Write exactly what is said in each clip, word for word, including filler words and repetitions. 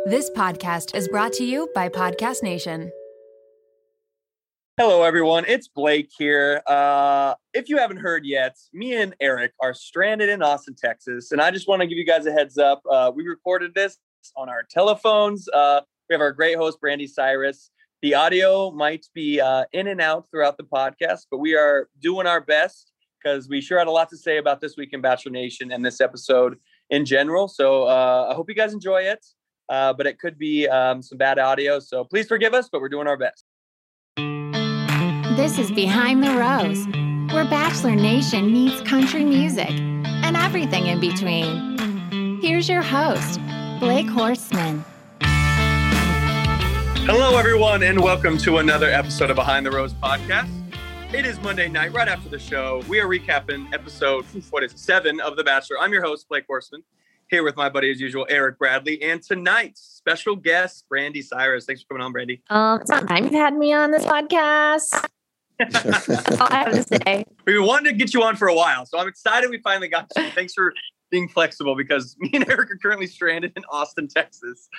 This podcast is brought to you by Podcast Nation. Hello, everyone. It's Blake here. Uh, if you haven't heard yet, me and Eric are stranded in Austin, Texas. And I just want to give you guys a heads up. Uh, we recorded this on our telephones. Uh, we have our great host, Brandy Cyrus. The audio might be uh, in and out throughout the podcast, but we are doing our best because we sure had a lot to say about this week in Bachelor Nation and this episode in general. So uh, I hope you guys enjoy it. Uh, but it could be um, some bad audio. So please forgive us, but we're doing our best. This is Behind the Rose, where Bachelor Nation meets country music and everything in between. Here's your host, Blake Horstman. Hello, everyone, and welcome to another episode of Behind the Rose podcast. It is Monday night, right after the show. We are recapping episode, what is it, seven of The Bachelor. I'm your host, Blake Horstman, here with my buddy, as usual, Eric Bradley. And tonight's special guest, Brandy Cyrus. Thanks for coming on, Brandy. Um, it's not time you've had me on this podcast. That's all I have to say. We've been wanting to get you on for a while, so I'm excited we finally got you. Thanks for being flexible, because me and Eric are currently stranded in Austin, Texas.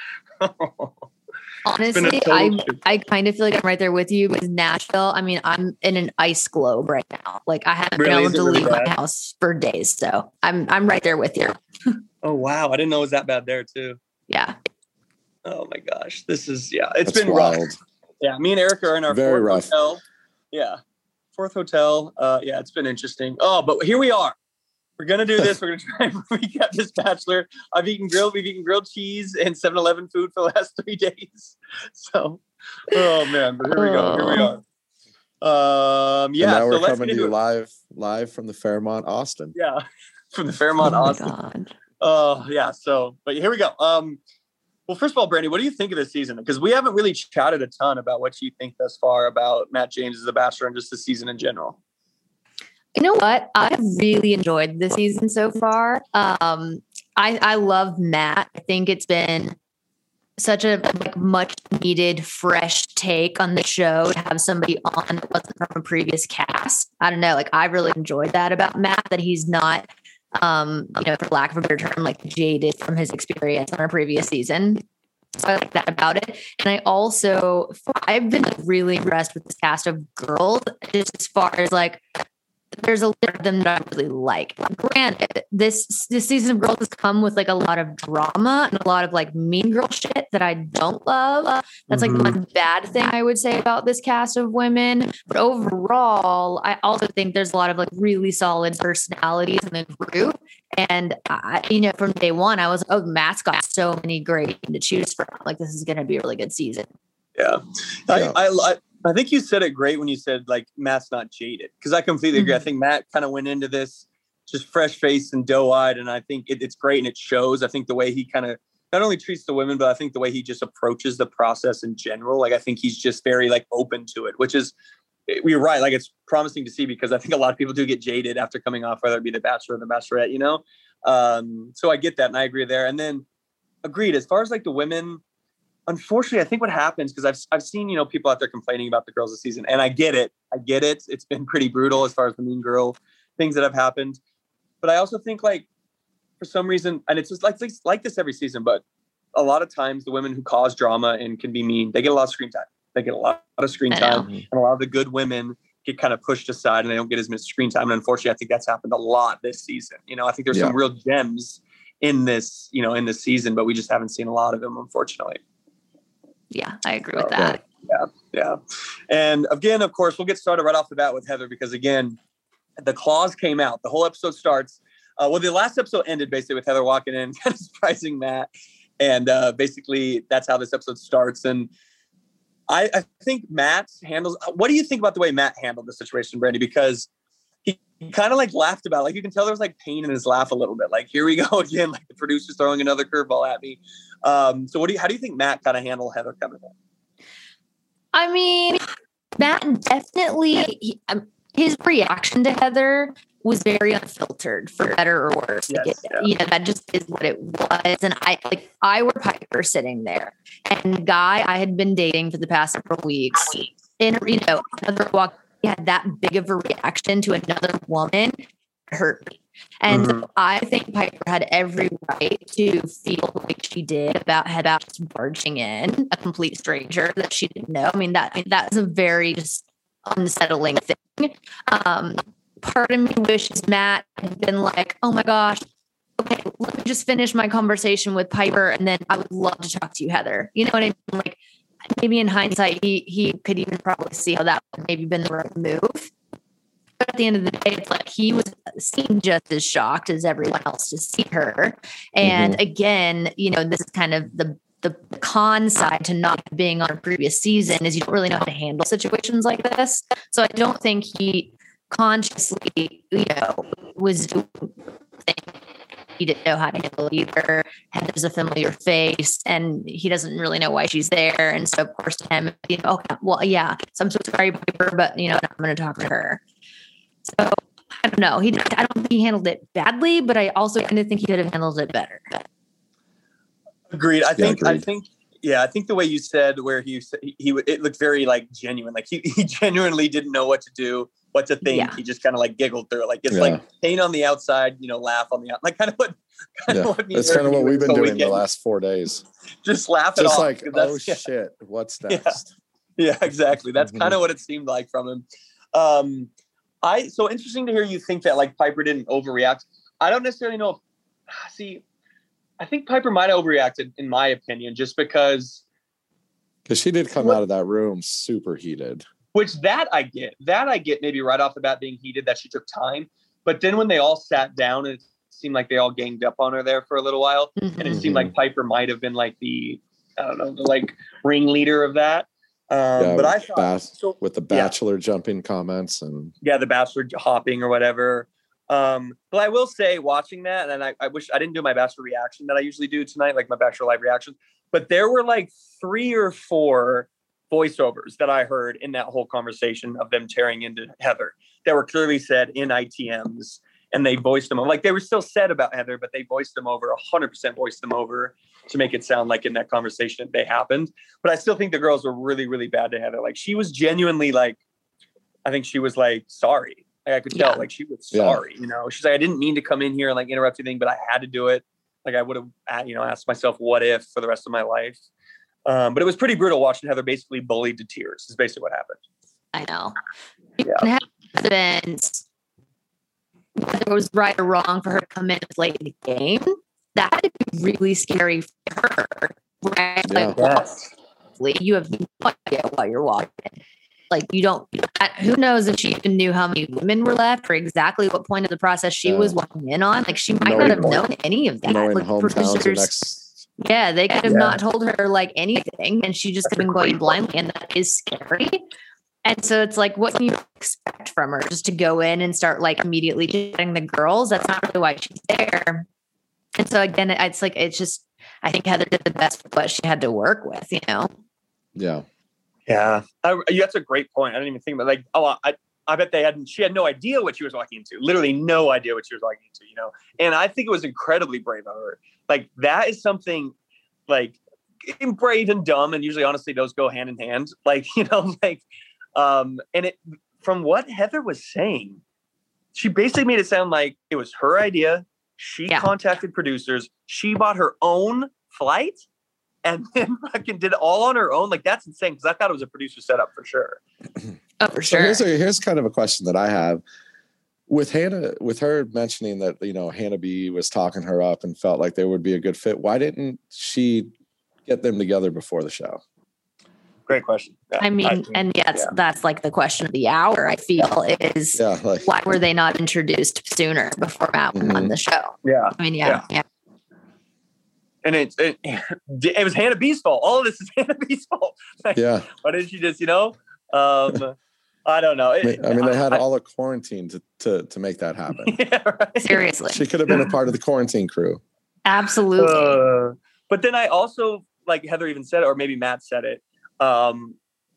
Honestly, I I kind of feel like I'm right there with you with Nashville. I mean, I'm in an ice globe right now. Like, I haven't Really? been able Is it to really leave bad? my house for days, so I'm I'm right there with you. Oh, wow. I didn't know it was that bad there, too. Yeah. Oh, my gosh. This is, yeah, it's That's been wild. rough. Yeah, me and Eric are in our Very fourth rough. hotel. Yeah, fourth hotel. Uh, yeah, it's been interesting. Oh, but here we are. We're going to do this. We're going to try and recap this Bachelor. I've eaten grilled. We've eaten grilled cheese and seven eleven food for the last three days. So, oh, man. But here we go. Here we are. Um, yeah, and now so we're let's coming get to you into it. live, live from the Fairmont, Austin. Yeah, from the Fairmont, Oh my Austin. God. Oh, yeah. So, but here we go. Um, well, first of all, Brandy, what do you think of this season? Because we haven't really chatted a ton about what you think thus far about Matt James as a Bachelor and just the season in general. You know what? I've really enjoyed this season so far. Um, I I love Matt. I think it's been such a like, much needed fresh take on the show to have somebody on that wasn't from a previous cast. I don't know. Like, I really enjoyed that about Matt, that he's not, um, you know, for lack of a better term, like jaded from his experience on a previous season. So I like that about it. And I also, I've been really impressed with this cast of girls, just as far as like, there's a lot of them that I really like. Granted, this this season of Girls has come with like a lot of drama and a lot of like mean girl shit that I don't love. That's Mhm. like one bad thing I would say about this cast of women. But overall, I also think there's a lot of like really solid personalities in the group. And I, you know, from day one, I was, oh, Matt's got so many great to choose from. Like, this is going to be a really good season. Yeah. Yeah. I, I, I I think you said it great when you said, like, Matt's not jaded. Because I completely agree. Mhm. I think Matt kind of went into this just fresh-faced and doe-eyed, and I think it, it's great and it shows. I think the way he kind of not only treats the women, but I think the way he just approaches the process in general. Like, I think he's just very, like, open to it, which is, you're right. Like, it's promising to see, because I think a lot of people do get jaded after coming off, whether it be The Bachelor or The Bachelorette, you know? Um, so I get that, and I agree there. And then, agreed, as far as, like, the women, unfortunately, I think what happens, because I've I've seen, you know, people out there complaining about the girls this season, and I get it. I get it. It's been pretty brutal as far as the mean girl things that have happened. But I also think, like, for some reason, and it's just like, it's like this every season, but a lot of times the women who cause drama and can be mean, they get a lot of screen time. They get a lot of screen I know. time, and a lot of the good women get kind of pushed aside and they don't get as much screen time. And unfortunately, I think that's happened a lot this season. You know, I think there's Yeah. some real gems in this, you know, in this season, but we just haven't seen a lot of them, unfortunately. Yeah, I agree with Oh, that. Yeah, yeah. And again, of course, we'll get started right off the bat with Heather, because again, the clause came out. The whole episode starts. Uh, well, the last episode ended basically with Heather walking in, kind of surprising Matt. And uh, basically, that's how this episode starts. And I, I think Matt handles. What do you think about the way Matt handled the situation, Brandy? Because he, he kind of like laughed about it. Like, you can tell there was like pain in his laugh a little bit. Like, here we go again. Like, the producer's throwing another curveball at me. Um, so, what do you? How do you think Matt kind of handled Heather coming in? I mean, Matt definitely, he, um, his reaction to Heather was very unfiltered, for better or worse. Yes, Like, it- yeah. You know, that just is what it was. And I, like, I were Piper sitting there, and the guy I had been dating for the past several weeks, and, you know, another walk, he had that big of a reaction to another woman. hurt me. And Mhm. so I think Piper had every right to feel like she did about about just barging in a complete stranger that she didn't know. I mean, that I mean, that's a very just unsettling thing. Um, part of me wishes Matt had been like, oh my gosh, okay, let me just finish my conversation with Piper, and then I would love to talk to you, Heather. You know what I mean? Like, maybe in hindsight, he he could even probably see how that would maybe been the right move. But at the end of the day, it's like he was seemed just as shocked as everyone else to see her. And Mhm. again, you know, this is kind of the the con side to not being on a previous season is you don't really know how to handle situations like this. So I don't think he consciously, you know, was doing things he didn't know how to handle it either. Heather's a familiar face and he doesn't really know why she's there. And so of course to him, you know, okay, well, yeah, so I'm so sorry, Piper, but you know, I'm going to talk to her. So I don't know. He, I don't think he handled it badly, but I also kind of think he could have handled it better. Agreed. I Yeah, think, I agreed. think, yeah, I think the way you said where he, he, he it looked very like genuine. Like he, he genuinely didn't know what to do, what to think. Yeah. He just kind of like giggled through it. Like it's Yeah. like paint on the outside, you know, laugh on the out, like kind of what, kind Yeah. of what me That's and kind of Eric what do we've this been whole doing the weekend. last four days. Just laugh it Just off. like, 'cause oh that's- yeah. shit, what's Yeah. next? Yeah, exactly. That's Mhm. kind of what it seemed like from him. Um, I so interesting to hear you think that like Piper didn't overreact. I don't necessarily know. If, see, I think Piper might have overreacted, in my opinion, just because. Because she did come What- out of that room super heated. Which that I get. That I get maybe right off the bat being heated that she took time. But then when they all sat down, it seemed like they all ganged up on her there for a little while, and it Mhm. seemed like Piper might have been like the I don't know, the like ringleader of that. Um, Yeah, but I thought Bas- so. with the yeah. bachelor jumping comments and yeah, the bachelor hopping or whatever. Um, but I will say, watching that, and I, I wish I didn't do my bachelor reaction that I usually do tonight, like my bachelor live reactions. But there were like three or four voiceovers that I heard in that whole conversation of them tearing into Heather that were clearly said in I T Ms, and they voiced them like they were still said about Heather, but they voiced them over, a hundred percent voiced them over to make it sound like in that conversation they happened. But I still think the girls were really, really bad to Heather. Like she was genuinely like, I think she was like sorry. Like I could tell, Yeah. like she was Yeah. sorry. You know, she's like, I didn't mean to come in here and like interrupt anything, but I had to do it. Like I would have, you know, asked myself what if for the rest of my life. Um, but it was pretty brutal watching Heather basically bullied to tears. Is basically what happened. I know. Yeah. It has been whether it was right or wrong for her to come in and play the game. That would be really scary for her. Right? Yeah. Like, well, you have no idea what you're watching. Like you don't. Who knows if she even knew how many women were left, or exactly what point of the process she Yeah. was walking in on. Like she might Knowing not have what- known any of that. knowing Like hometowns are producers, next. yeah, they could have Yeah. not told her like anything, and she just That's could have a been going great blindly, and that is scary. And so it's like, what can you expect from her? Just to go in and start like immediately chatting the girls? That's not really why she's there. And so again, it's like it's just I think Heather did the best with what she had to work with, you know. Yeah. Yeah, I, that's a great point. I didn't even think about like, oh, I, I bet they hadn't. She had no idea what she was walking into. Literally, no idea what she was walking into. You know, and I think it was incredibly brave of her. Like that is something, like brave and dumb, and usually, honestly, those go hand in hand. Like you know, like, um, and it from what Heather was saying, she basically made it sound like it was her idea. She Yeah. contacted producers. She bought her own flight. And then fucking did it all on her own. Like that's insane because I thought it was a producer setup for sure. Oh, for So sure. here's a, here's kind of a question that I have with Hannah, with her mentioning that, you know, Hannah B was talking her up and felt like they would be a good fit. Why didn't she get them together before the show? Great question. Yeah, I mean, think- and yes, yeah. that's like the question of the hour. I feel is Yeah. Like, why were they not introduced sooner before Matt went on Mhm. the show? yeah, I mean, yeah, yeah. and it's it, it was Hannah B's fault. All of this is Hannah B's fault. Like, yeah. why didn't she just, you know? Um, I don't know. I It- mean, I mean, they had I- all the quarantine to, to, to make that happen. yeah, right. Seriously, She could have been a part of the quarantine crew. absolutely. Uh, but then I also, like Heather even said it, or maybe Matt said it. Um,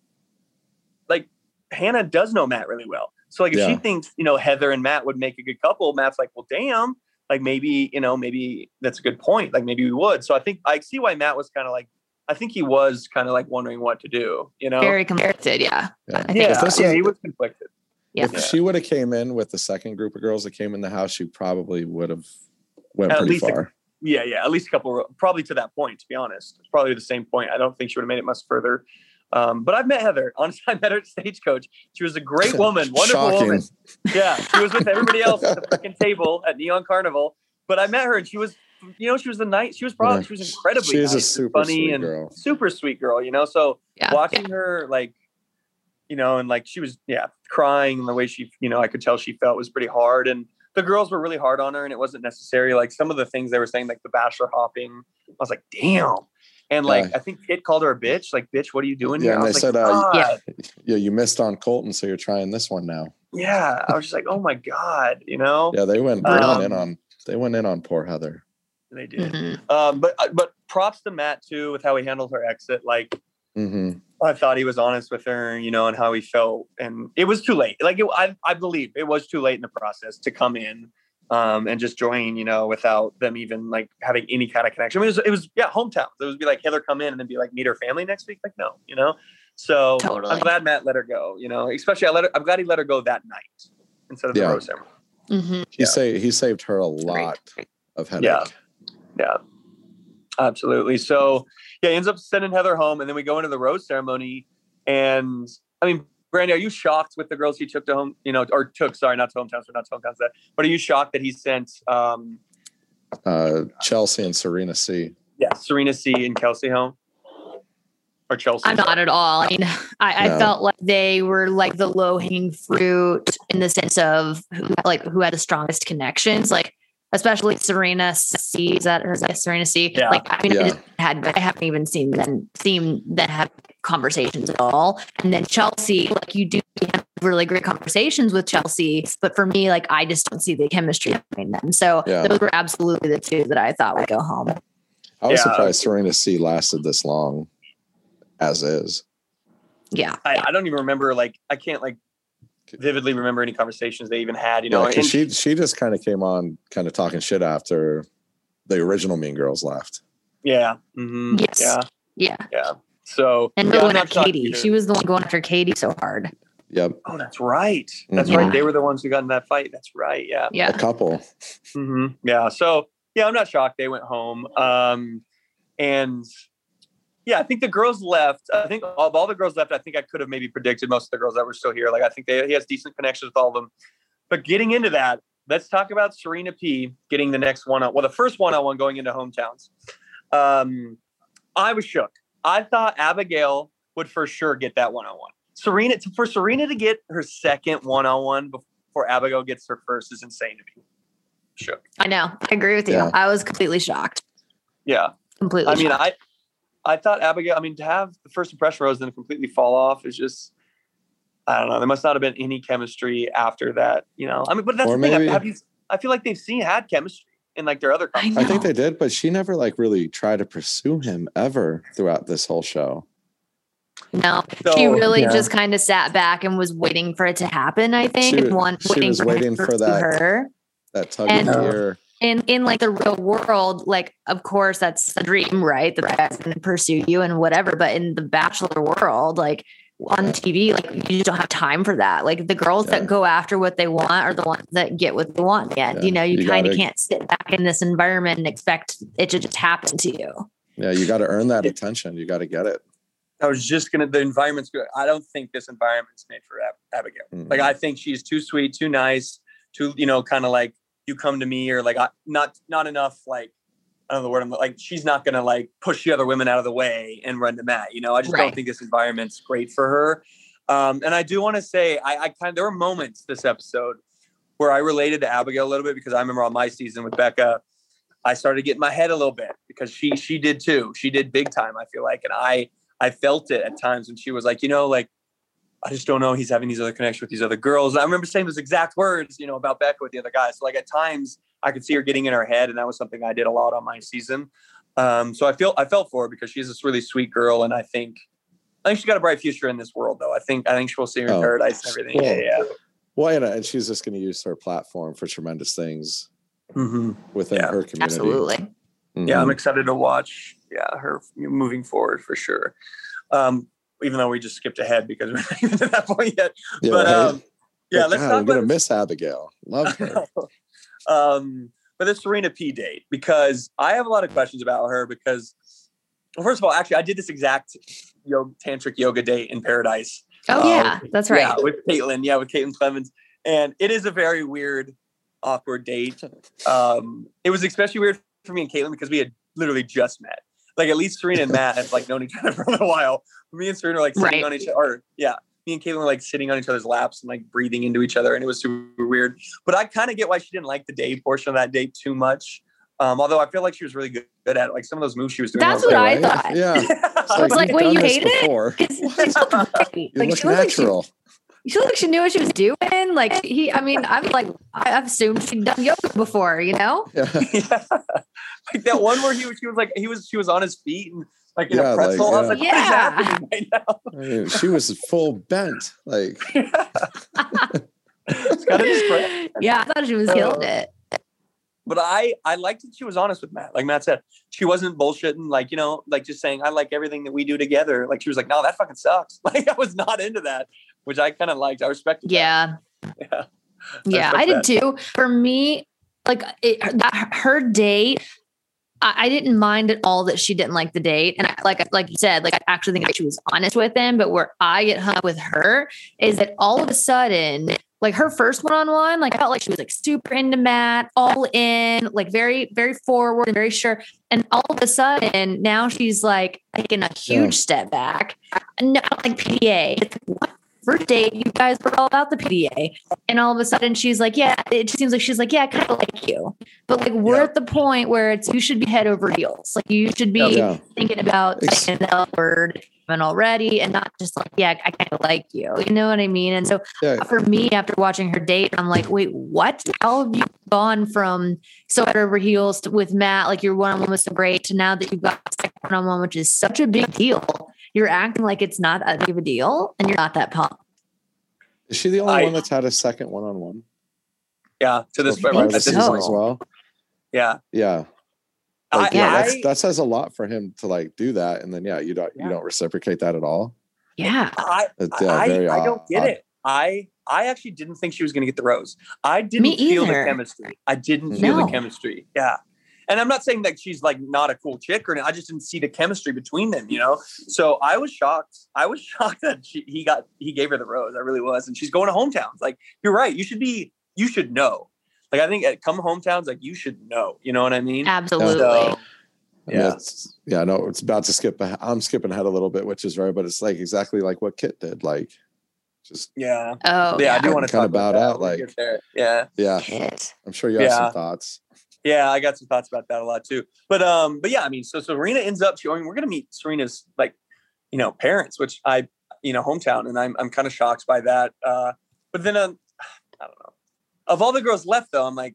like Hannah does know Matt really well. So like if she Yeah. thinks, you know, Heather and Matt would make a good couple, Matt's like, well, damn, like maybe, you know, maybe that's a good point. Like maybe we would. So I think I see why Matt was kind of like, I think he was kind of like wondering what to do, you know? Very conflicted. Yeah. Yeah. I think yeah, If this yeah, was- he was conflicted. Yeah. If she would have came in with the second group of girls that came in the house, she probably would have went At pretty least a- far. Yeah, yeah, at least a couple, probably to that point, to be honest. It's probably the same point. I don't think she would have made it much further. Um, but I've met Heather. Honestly, I met her at Stagecoach. She was a great woman, wonderful Shocking. woman. Yeah, she was with everybody else at the freaking table at Neon Carnival. But I met her, and she was, you know, she was the night. She was probably, Yeah. she was incredibly She's a nice, super funny, sweet and girl. super sweet girl. You know, so Yeah. watching her, like, you know, and like she was, yeah, crying, and the way she, you know, I could tell she felt was pretty hard, and the girls were really hard on her, and it wasn't necessary. Like some of the things they were saying, like the bachelor hopping, I was like, damn. And like, Yeah. I think Kit called her a bitch. Like, bitch, what are you doing Yeah, here? and I they was said, like, uh, God. Yeah, you missed on Colton, so you're trying this one now. Yeah. I was just like, oh my God, you know? Yeah, they went, they Um, went in on they went in on poor Heather. They did. Mhm. Um, but but props to Matt too with how he handled her exit. Like, Mm-hmm. I thought he was honest with her, you know, and how he felt. And it was too late. Like, it, I, I believe it was too late in the process to come in um, and just join, you know, without them even like having any kind of connection. I mean, it was, it was yeah, hometown. It would be like Heather come in and then be like, meet her family next week. Like, no, you know? So Totally. I'm glad Matt let her go, you know, especially I let her, I'm glad he let her go that night instead of the Yeah. rose ceremony. Mhm. He Yeah. saved he saved her a lot of headache. Yeah. Yeah, absolutely. So yeah, he ends up sending Heather home, and then we go into the rose ceremony. And I mean, Brandy, are you shocked with the girls he took to home, you know, or took, sorry, not to hometowns, or not to hometowns, that, but are you shocked that he sent, um, Uh, Chelsea and Serena C. yeah, Serena C and Kelsey home? Or Chelsea? I'm not at all. I mean, I, No. I felt like they were like the low hanging fruit in the sense of who, like who had the strongest connections, like especially Serena C. Is that her? Serena C. Yeah. Like I mean, Yeah. I, just had I haven't even seen them seen them have conversations at all. And then Chelsea, like you do have really great conversations with Chelsea, but for me, like I just don't see the chemistry between them. So Yeah. those were absolutely the two that I thought would go home. I was Yeah. surprised Serena C lasted this long as is. Yeah. I, I don't even remember, like, I can't like vividly remember any conversations they even had, you know? Yeah, and because she she just kind of came on kind of talking shit after the original Mean Girls left. yeah. mhm, Yes. Yeah. Yeah. Yeah. So, And yeah, really I'm went not at shocked Katie. either. She was the one going after Katie so hard. Yep, Oh, that's right. That's Mhm. right. Yeah. They were the ones who got in that fight. That's right. Yeah. a Yeah. couple. hmm Yeah. So yeah, I'm not shocked they went home. Um, and yeah, I think the girls left. I think of all the girls left, I think I could have maybe predicted most of the girls that were still here. Like I think they, he has decent connections with all of them. But getting into that, let's talk about Serena P getting the next one on. Well, the first one on one going into hometowns. Um, I was shook. I thought Abigail would for sure get that one on one. Serena for Serena to get her second one on one before Abigail gets her first is insane to me. Shook. I know. I agree with you. Yeah. I was completely shocked. Yeah. Completely I mean, shocked. I I thought Abigail, I mean, to have the first impression rose and then completely fall off is just, I don't know. There must not have been any chemistry after that, you know? I mean, but that's Or the thing. maybe- Have you, I feel like they've seen, had chemistry in like their other I conversations. I think No. they did, but she never like really tried to pursue him ever throughout this whole show. No, So, she really yeah. just kind of sat back and was waiting for it to happen. I think, She and wa- one she waiting was for waiting him to for pursue that- her. That tug And- of the ear. In in like the real world, like of course that's a dream, right? The guy's going to pursue you and whatever. But in the Bachelor world, like on T V, like you just don't have time for that. Like the girls Yeah. that go after what they want are the ones that get what they want. Yeah, Yeah. you know, you, You kind of gotta- can't sit back in this environment and expect it to just happen to you. Yeah, you got to earn that attention. You got to get it. I was just going to, the environment's good. I don't think this environment's made for Ab- Abigail. Mhm. Like, I think she's too sweet, too nice, too, you know, kind of like you come to me or like, I, not, not enough, like, I don't know the word I'm like, she's not going to like push the other women out of the way and run to Matt. You know, I just don't Right. think this environment's great for her. Um, and I do want to say, I, I kind of, there were moments this episode where I related to Abigail a little bit because I remember on my season with Becca, I started getting my head a little bit because she, she did too. She did big time, I feel like. And I, I felt it at times when she was like, you know, like, I just don't know. He's having these other connections with these other girls. And I remember saying those exact words, you know, about Becca with the other guys. So like at times I could see her getting in her head. And that was something I did a lot on my season. Um, so I feel, I felt for her because she's this really sweet girl. And I think, I think she's got a bright future in this world though. I think, I think she will see her in Oh. paradise and everything. Well, Yeah. Well, and, and she's just going to use her platform for tremendous things Yeah. hmm within Yeah. her community. Absolutely. Mhm. Yeah. I'm excited to watch. Yeah. Her moving forward for sure. Um, even though we just skipped ahead because we're not even at that point yet. Yeah, but right? um, Yeah, but let's God, talk I'm gonna about miss Abigail. Love her. um, but the Serena P date, because I have a lot of questions about her. Because, well, first of all, actually, I did this exact yoga, tantric yoga date in Paradise. Oh, uh, yeah, with, that's right. Yeah, with Caitlin. Yeah, with Caitlin Clemens, and it is a very weird, awkward date. Um, it was especially weird for me and Caitlin because we had literally just met. Like at least Serena and Matt had like known each other for a little while. Me and Serena were like sitting Right. on each other. Or, yeah, me and Caitlin were like sitting on each other's laps and like breathing into each other, and it was super weird. But I kind of get why she didn't like the day portion of that date too much. Um, although I feel like she was really good, good at it. Like some of those moves she was doing. That's I was what like, I Right? thought. Yeah. It's I was like, you've wait, done you this hate it? before. 'Cause she looked great. You Like, look she looked like she, natural. she looked like she knew what she was doing. Like he, I mean, I'm like, I assumed she'd done yoga before, you know? Yeah. yeah. Like that one where he was, she was like, he was, she was on his feet and like in Yeah, a pretzel. like, I was like, yeah. what is happening right now? I mean, she was full bent. Like It's gotta be spread. Yeah, I thought she was killing it. But I, I liked that she was honest with Matt. Like Matt said, she wasn't bullshitting, like, you know, like just saying, I like everything that we do together. Like she was like, no, that fucking sucks. Like I was not into that, which I kind of liked. I respected Yeah. that. Yeah. Yeah, I did too. For me, like it, that, her date, I, I didn't mind at all that she didn't like the date. And I, like, like you said, like I actually think she was honest with him. But where I get hung up with her is that all of a sudden, like her first one-on-one, like I felt like she was like super into Matt, all in, like very, very forward and very sure. And all of a sudden now she's like taking a huge Yeah. step back. No, like P D A. It's like, what? First date, you guys were all about the P D A. And all of a sudden she's like, yeah, it just seems like she's like, yeah, I kind of like you. But like, we're Yeah. at the point where it's, you should be head over heels. Like you should be Yeah. thinking about Ex- saying the L word already and not just like, yeah, I kind of like you. You know what I mean? And so yeah, for me, after watching her date, I'm like, wait, what? How have you gone from so head over heels to, with Matt, like your one-on-one was so great, to now that you've got a second one-on-one, which is such a big deal. You're acting like it's not that big of a deal and you're not that pumped. is she the only I- one that's had a second one-on-one Yeah. To this I point, think at this so. season as well? yeah. Yeah. Like, I, yeah, I, that's, that says a lot for him to like do that, and then yeah, you don't Yeah. you don't reciprocate that at all. Yeah. I, It's, yeah, I, very I don't odd. get it. I I actually didn't think she was going to get the rose. I didn't Me feel the either. chemistry. I didn't feel No. the chemistry. Yeah. And I'm not saying that she's like not a cool chick or anything. I just didn't see the chemistry between them, you know? So I was shocked. I was shocked that she, he got, he gave her the rose. I really was. And she's going to hometowns. Like, you're right. You should be, you should know. Like, I think at come hometowns, like you should know, you know what I mean? Absolutely. So, I mean, yeah. it's, yeah, no, it's about to skip. a- I'm skipping ahead a little bit, which is right, but it's like exactly like what Kit did. Like, just Yeah. Oh, Yeah. I do want to Kinda talk about bowed that out, when we like- get there. Yeah. yeah, Kit. I'm sure you have Yeah. some thoughts. Yeah, I got some thoughts about that a lot too. But um, but yeah, I mean, so Serena ends up showing. We're gonna meet Serena's like, you know, parents, which I, you know, hometown, and I'm I'm kind of shocked by that. Uh, but then um, I don't know. Of all the girls left, though, I'm like,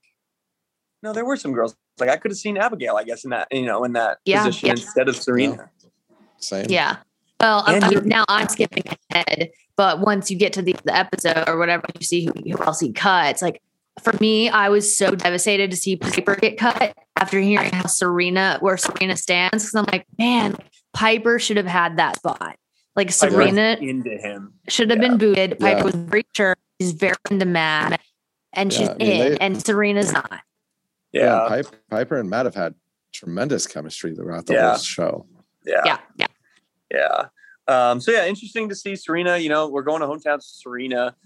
no, there were some girls. Like I could have seen Abigail, I guess, in that you know in that Yeah, position yeah. instead of Serena. Same. Yeah. Well, I'm, And I'm- you're- now I'm skipping ahead, but once you get to the, the episode or whatever, you see who, who else he cuts. Like for me, I was so devastated to see Piper get cut after hearing how Serena, where Serena stands. Cause I'm like, man, Piper should have had that spot. Like I was Serena into him. should have Yeah. been booted. Piper Yeah. was very sure. She's very into Matt and Yeah, she's I mean, in they- and Serena's not. Yeah, and Piper, Piper and Matt have had tremendous chemistry throughout the Yeah. whole show. yeah, Yeah. Yeah. yeah. Um, so yeah, interesting to see Serena. You know, we're going to hometown Serena.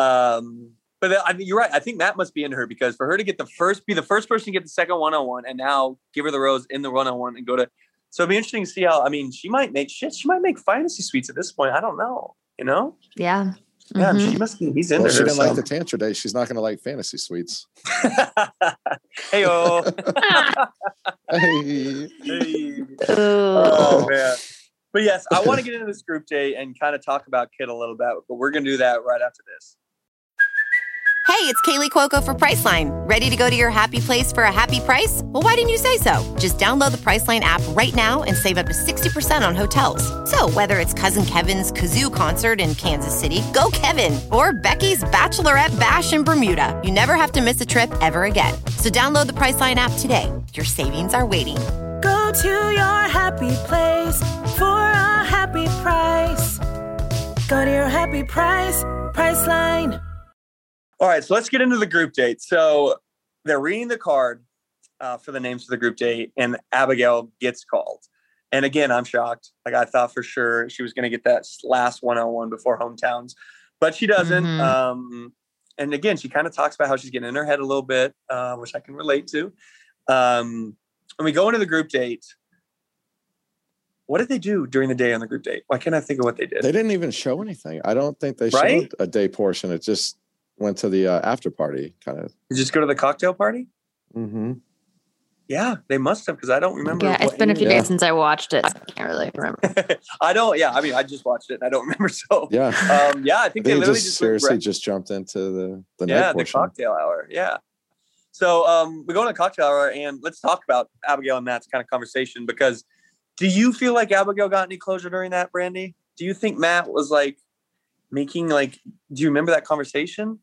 Um, but I mean, you're right. I think Matt must be into her because for her to get the first, be the first person to get the second one-on-one, and now give her the rose in the one-on-one and go to. So it'll be interesting to see how. I mean, she might make shit. She might make fantasy suites at this point. I don't know. You know? Yeah. Yeah, Mhm. she must. Be, he's into Well, she her. didn't so. like the tantra day. She's not going to like fantasy suites. Hey oh. Hey. Hey. Oh. Oh man. But yes, I want to get into this group date and kind of talk about Kit a little bit, but we're gonna do that right after this. Hey, it's Kaylee Cuoco for Priceline. Ready to go to your happy place for a happy price? Well, why didn't you say so? Just download the Priceline app right now and save up to sixty percent on hotels. So whether it's Cousin Kevin's Kazoo concert in Kansas City, go Kevin, or Becky's Bachelorette Bash in Bermuda, you never have to miss a trip ever again. So download the Priceline app today. Your savings are waiting. Go to your happy place for a happy price. Go to your happy price, Priceline. All right, so let's get into the group date. So they're reading the card uh, for the names for the group date, and Abigail gets called. And again, I'm shocked. Like, I thought for sure she was going to get that last one-on-one before hometowns, but she doesn't. Mm-hmm. Um, and again, she kind of talks about how she's getting in her head a little bit, uh, which I can relate to. Um, and we go into the group date. What did they do during the day on the group date? Why can't I think of what they did? They didn't even show anything. I don't think they Right? showed a day portion. It just went to the uh, after party kind of. You just go to the cocktail party? Mm-hmm. Yeah, they must have, because I don't remember. Yeah, it's what been a few Yeah. days since I watched it. I can't really remember. I don't. Yeah, I mean, I just watched it and I don't remember. So Yeah. um, yeah, I think they they literally just just went seriously right- just jumped into the the yeah night the portion. cocktail hour. Yeah. So um, we go on a cocktail hour, and let's talk about Abigail and Matt's kind of conversation, because do you feel like Abigail got any closure during that, Brandy? Do you think Matt was like making like? Do you remember that conversation?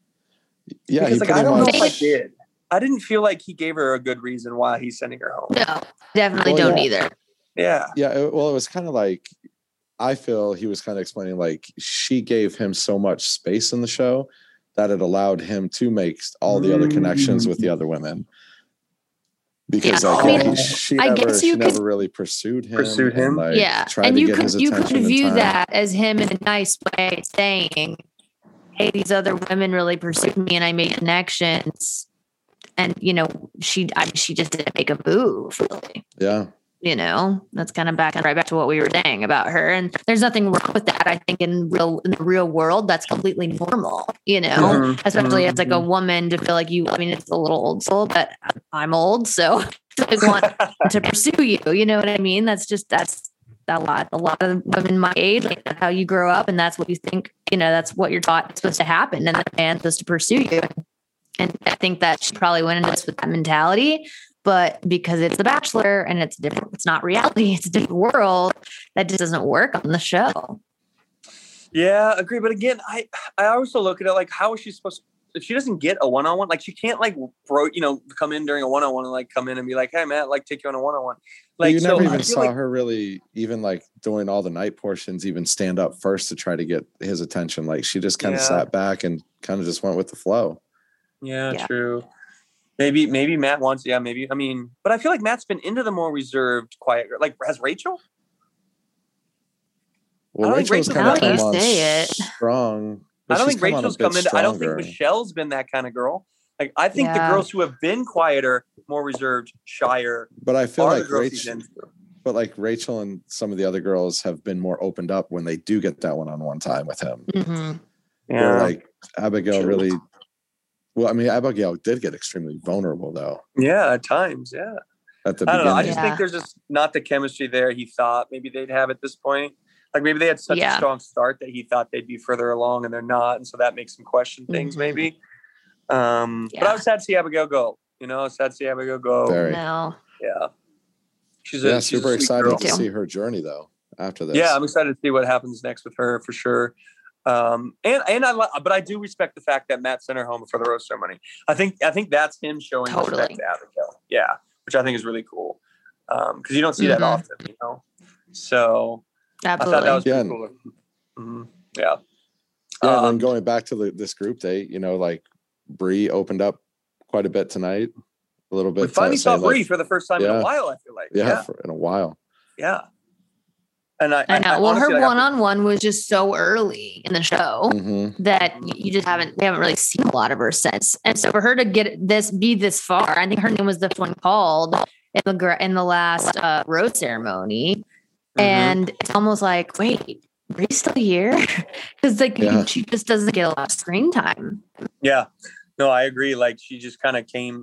Yeah, Because he like I pretty don't know much. if I did. I didn't feel like he gave her a good reason why he's sending her home. No, definitely Well, don't yeah. either. Yeah. Yeah, it- well, it was kind of like I feel he was kind of explaining like she gave him so much space in the show that it allowed him to make all the other connections with the other women. Because Yeah, like I yeah, mean, he, she I never guess she you could- never really pursued him. Pursued him? And, like, Yeah, tried and to you get could his you could attention in view time. that as him in a nice way, saying, "Hey, these other women really pursued me, and I made connections." And you know, she I, she just didn't make a move, really. Yeah. You know, that's kind of back and right back to what we were saying about her. And there's nothing wrong with that. I think in real in the real world, that's completely normal. You know, Mhm. especially as like a Mhm. woman to feel like you. I mean, it's a little old soul, but I'm old, so I want to pursue you. You know what I mean? That's just that's a lot. A lot of women my age, like that's how you grow up, and that's what you think. You know, that's what you're taught is supposed to happen, and the man's supposed to pursue you. And I think that she probably went into this with that mentality. But because it's The Bachelor and it's different, it's not reality, it's a different world, that just doesn't work on the show. Yeah, agree. But again, I I also look at it like, how is she supposed to, if she doesn't get a one-on-one, like she can't like bro, you know, come in during a one-on-one and like come in and be like, hey Matt, like take you on a one-on-one. Like you so never I even feel saw like- her really even like doing all the night portions, even stand up first to try to get his attention. Like she just kind of Yeah. sat back and kind of just went with the flow. Yeah, Yeah. true. Maybe maybe Matt wants, yeah, maybe. I mean, but I feel like Matt's been into the more reserved, quiet. Like, has Rachel? Well, I don't think Rachel's Rachel's kind of not come used on to it. strong. but I don't she's think come on a Rachel's bit come into. I don't think stronger. Michelle's been that kind of girl. Like, I think Yeah. the girls who have been quieter, more reserved, shyer, But I feel are the like girls he's Rachel, into. but like Rachel and some of the other girls have been more opened up when they do get that one-on-one time with him. Mm-hmm. Where like Abigail True. really, well, I mean, Abigail did get extremely vulnerable though yeah, at times, yeah. at the I don't know. I beginning. just Yeah. think there's just not the chemistry there he thought maybe they'd have at this point. Like maybe they had such Yeah. a strong start that he thought they'd be further along and they're not. And so that makes him question things Mhm. maybe. Um, But I Yeah. was sad to see Abigail go. You know, I was sad to see Abigail go. Very. No. Yeah. She's a, Yeah, she's a super sweet excited girl. to see her journey though after this. Yeah, I'm excited to see what happens next with her for sure. Um, and and I, li- but I do respect the fact that Matt sent her home before the rose ceremony. I think I think that's him showing Totally. respect to Abigail. Yeah, which I think is really cool because you don't see that Mhm. often, you know. So I thought that Absolutely. was pretty Yeah. cool. hmm Yeah. Yeah, and Um, then going back to the, this group date, you know, like Bree opened up quite a bit tonight, a little bit. we finally uh, saw saying, like, Bree for the first time in yeah. a while. I feel like. yeah, Yeah. For, in a while. Yeah. And I, I know. Well, honestly, her like, I- one-on-one was just so early in the show hmm that y- you just haven't, we haven't really seen a lot of her since. And so for her to get this, be this far, I think her name was the one called in the gra- in the last uh, rose ceremony, Mhm. and it's almost like, wait, Bree's still here? Because like Yeah. she just doesn't get a lot of screen time. Yeah, no, I agree. Like she just kind of came.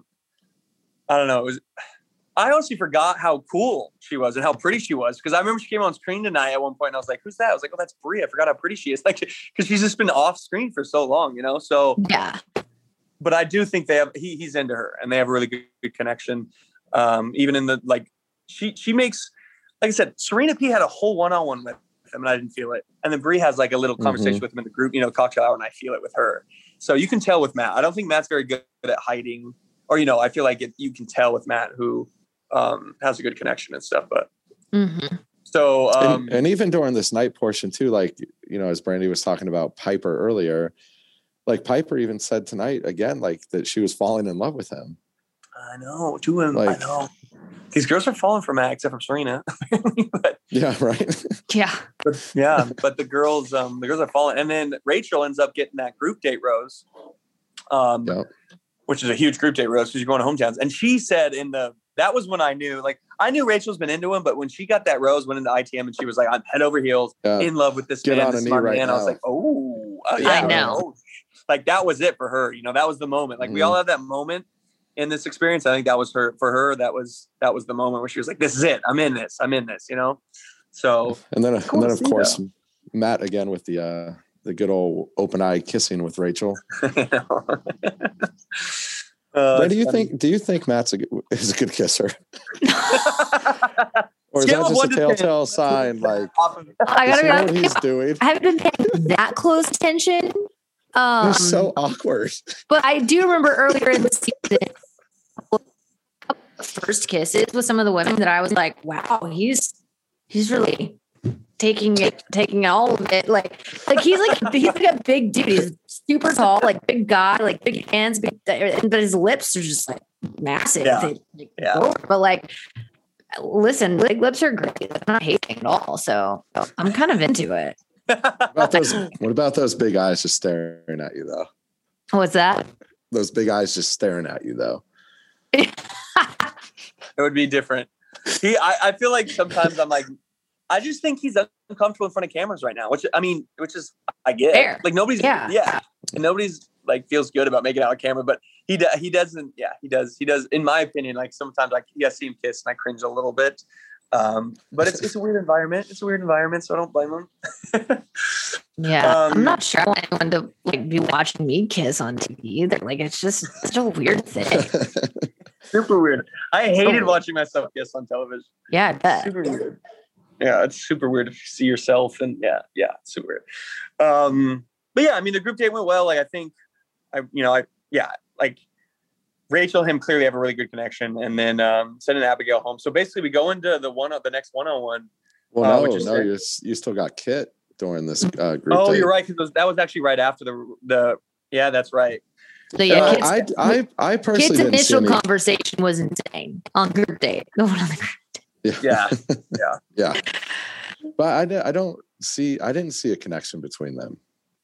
I don't know. It was. I honestly forgot how cool she was and how pretty she was because I remember she came on screen tonight at one point and I was like, "Who's that?" I was like, "Oh, that's Bree." I forgot how pretty she is. Like because she's just been off screen for so long, you know. So, Yeah. but I do think they have. He he's into her and they have a really good, good connection. Um, even in the like, she she makes. Like I said, Serena P had a whole one-on-one with him and I didn't feel it. And then Bree has like a little conversation Mhm. with him in the group, you know, cocktail hour, and I feel it with her. So you can tell with Matt. I don't think Matt's very good at hiding, or you know, I feel like it, you can tell with Matt who um, has a good connection and stuff. But Mhm. so um, and, and even during this night portion too, like, you know, as Brandy was talking about Piper earlier, like Piper even said tonight again, like that she was falling in love with him. I know, to him. Like, I know. These girls are falling for Matt, except for Serena. but, yeah, right. Yeah. but yeah, but the girls, um, the girls are falling, and then Rachel ends up getting that group date rose, um, Yep. which is a huge group date rose because you're going to hometowns. And she said in the that was when I knew, like, I knew Rachel's been into him, but when she got that rose, went into I T M, and she was like, "I'm head over heels Yeah. in love with this Get man." on This a knee smart right man. I was now. like, "Oh, uh, yeah, I know. oh." Like that was it for her. You know, that was the moment. Like we Mhm. all have that moment in this experience. I think that was her for her. That was that was the moment where she was like, "This is it. I'm in this. I'm in this." You know. So And then, cool and then to of see, course, though. Matt again with the uh, the good old open eye kissing with Rachel. you know. But Uh, do it's you funny. think? Do you think Matt's a good, is a good kisser, or is Scale that of just a one to ten. telltale sign? Like, Off of- I does he know gotta what be he's honest, doing? I haven't been paying that close attention. Um, He's so awkward. but I do remember earlier in the season, first kisses with some of the women that I was like, wow, he's he's really taking it, taking all of it. Like, like he's like he's like a big dude. He's super tall, like big guy, like big hands, big, but his lips are just like massive. Yeah. They- they Yeah. go over. But like, listen, big lips are great. I'm not hating at all. So I'm kind of into it. What about those, what about those big eyes just staring at you though? What's that? Those big eyes just staring at you though. It would be different. He, I, I feel like sometimes I'm like, I just think he's uncomfortable in front of cameras right now, which I mean, which is, I get Fair. like nobody's, Yeah. yeah. And nobody's like feels good about making out on camera, but he, do, he doesn't, yeah, he does. He does. In my opinion, like sometimes like, you guys see him kiss and I cringe a little bit. Um, but it's, it's a weird environment. It's a weird environment. So I don't blame him. Yeah, Um, I'm not sure I want anyone to like be watching me kiss on T V either. Like, it's just such a weird thing. Super weird. I hated weird. watching myself kiss on television. Yeah, I bet. Super weird. Yeah, it's super weird if you see yourself, and yeah, yeah, it's super weird. Um, but yeah, I mean, the group date went well. Like, I think, I, you know, I, yeah, like Rachel, him clearly have a really good connection, and then um, sending Abigail home. So basically, we go into the one, the next one-on-one. Well, Uh, no, which is no, it. you you still got Kit during this uh, group. Oh, date. you're right, because that was actually right after the the. Yeah, that's right. So yeah, Uh, kids, I, I, I personally kids' didn't see initial any. conversation was insane on group date. The one on the group. Yeah, yeah. But I, di- I don't see. I didn't see a connection between them.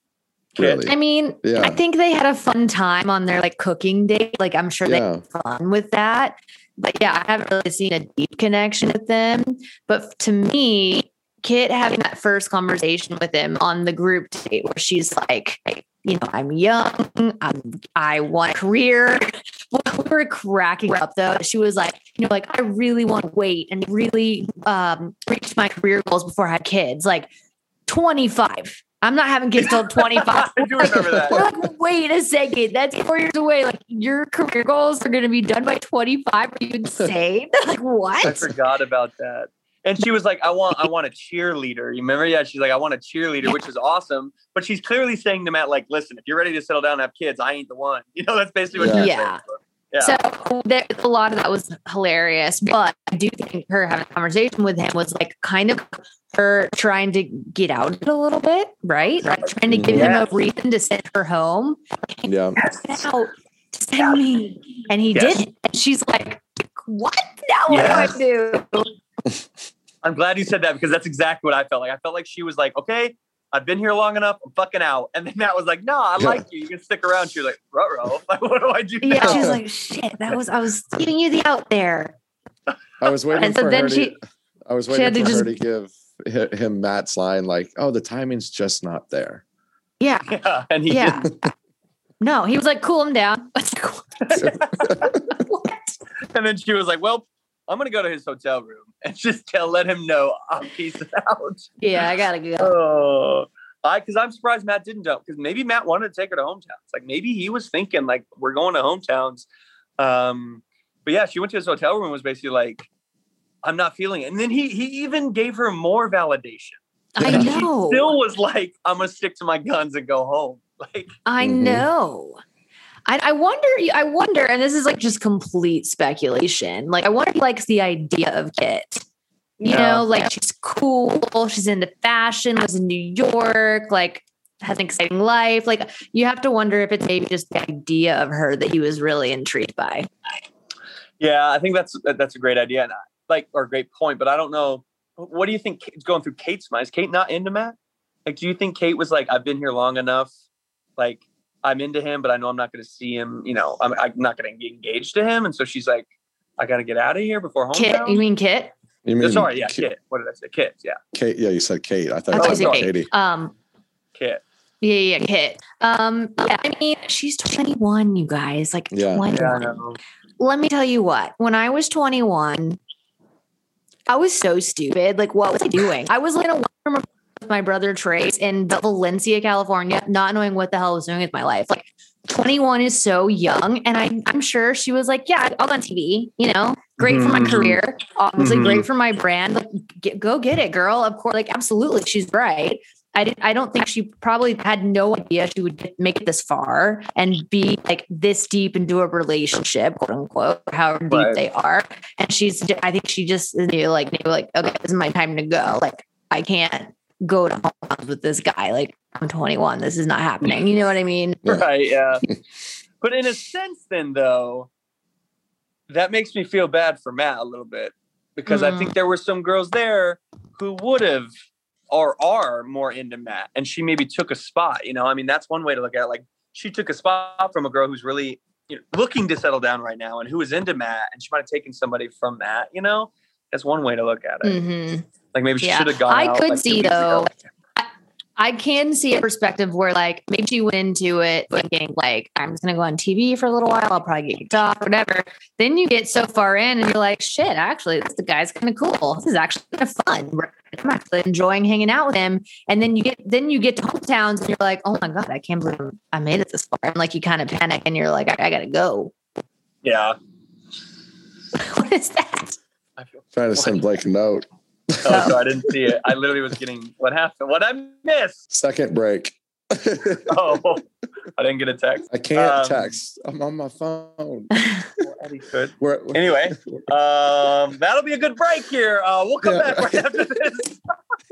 Kit. Really. I mean, Yeah. I think they had a fun time on their like cooking date. Like, I'm sure they Yeah. had fun with that. But yeah, I haven't really seen a deep connection with them. But to me, Kit having that first conversation with him on the group date where she's like, you know, I'm young, I'm, I want a career. We were cracking her up though. She was like, you know, like, I really want to wait and really um, reach my career goals before I had kids. Like twenty-five. I'm not having kids till twenty-five. I do remember that. We're like, wait a second. That's four years away. Like, your career goals are going to be done by twenty-five. Are you insane? Like, I what? forgot about that. And she was like, I want I want a cheerleader. You remember? Yeah, she's like, I want a cheerleader, which is awesome. But she's clearly saying to Matt, like, listen, if you're ready to settle down and have kids, I ain't the one. You know, that's basically what Yeah. she's Yeah. saying. Yeah. So there, a lot of that was hilarious. But I do think her having a conversation with him was like kind of her trying to get out of it a little bit, right? Like trying to give him Yeah. a reason to send her home. Yeah. Get out, send me. And he Yes. didn't. And she's like, what? Now what Yes. do I do? I'm glad you said that because that's exactly what I felt like. I felt like she was like, okay, I've been here long enough. I'm fucking out. And then Matt was like, no, I Yeah. like you. You can stick around. She was like, ruh-roh. Like, what do I do Yeah, now? she's like, shit, that was, I was giving you the out there. I was waiting And so for then her to. she- I was she waiting had for to her just- to give hi- him Matt's line, like, "Oh, the timing's just not there." Yeah. Yeah. And he Yeah. No, he was like, cool him down. What? And then she was like, well, I'm going to go to his hotel room and just tell, let him know I'm peacing out. Yeah, I gotta go. Oh, I, cause I'm surprised Matt didn't jump. Cause maybe Matt wanted to take her to hometowns. Like maybe he was thinking like, we're going to hometowns. Um, but yeah, she went to his hotel room and was basically like, I'm not feeling it. And then he, he even gave her more validation. I Yeah. know. Still was like, I'm going to stick to my guns and go home. Like, I Mhm. know. I, I wonder, I wonder, and this is like just complete speculation. Like, I wonder if he likes the idea of Kit. You Yeah. know, like she's cool, she's into fashion, lives in New York. Like, has an exciting life. Like you have to wonder if it's maybe just the idea of her that he was really intrigued by. Yeah, I think that's that's a great idea, and like or a great point. But I don't know. What do you think is going through Kate's mind? Is Kate not into Matt? Like, do you think Kate was like, I've been here long enough, like I'm into him, but I know I'm not going to see him. You know, I'm, I'm not going to get engaged to him, and so she's like, I got to get out of here before hometown. Kit, you mean Kit? You mean, Sorry, yeah, Kit. Kit. What did I say? Kit, yeah. Kate, yeah, you said Kate. I thought I you thought you said said Katie. Kate. Um, Kit. Yeah, yeah, Kit. Um, yeah, I mean, she's twenty-one, you guys. Like Yeah. twenty-one. Yeah, I know. Let me tell you what. When I was twenty-one, I was so stupid. Like, what was I doing? I was living alone with my brother Trace in Valencia, California, not knowing what the hell I was doing with my life. Like, twenty-one is so young, and I, I'm sure she was like, "Yeah, I'll go on T V. You know, great for my Mhm. career. Obviously, Mhm. great for my brand. Like, get, go get it, girl. Of course, like absolutely, she's right." I didn't. I don't think she probably had no idea she would get, make it this far and be like this deep into a relationship, quote unquote, however deep Right. they are. And she's. I think she just knew, like, knew, like, okay, this is my time to go. Like, I can't go to homes with this guy. Like, I'm twenty-one. This is not happening. You know what I mean? Yeah. Right, yeah. But in a sense, then though, that makes me feel bad for Matt a little bit because I Mm. think there were some girls there who would have or are more into Matt, and she maybe took a spot. You know, I mean, that's one way to look at it. Like, she took a spot from a girl who's really, you know, looking to settle down right now, and who is into Matt, and she might have taken somebody from Matt. You know, that's one way to look at it. Mhm. Like maybe she Yeah. should have gone. I out, could like, two see, weeks though, ago. I can see a perspective where, like, maybe she went into it thinking, like, I'm just going to go on T V for a little while. I'll probably get kicked off, whatever. Then you get so far in and you're like, shit, actually, this the guy's kind of cool. This is actually kind of fun. I'm actually enjoying hanging out with him. And then you get, then you get to hometowns and you're like, oh my God, I can't believe I made it this far. And like, you kind of panic and you're like, I, I got to go. Yeah. What is that? I feel. Trying to send Blake a note. Oh, so I didn't see it. I literally was getting what happened. What I missed. Second break. Oh, I didn't get a text. I can't Um, text. I'm on my phone. Well, Eddie could. We're, Anyway, um, that'll be a good break here. Uh, we'll come Yeah. back right after this.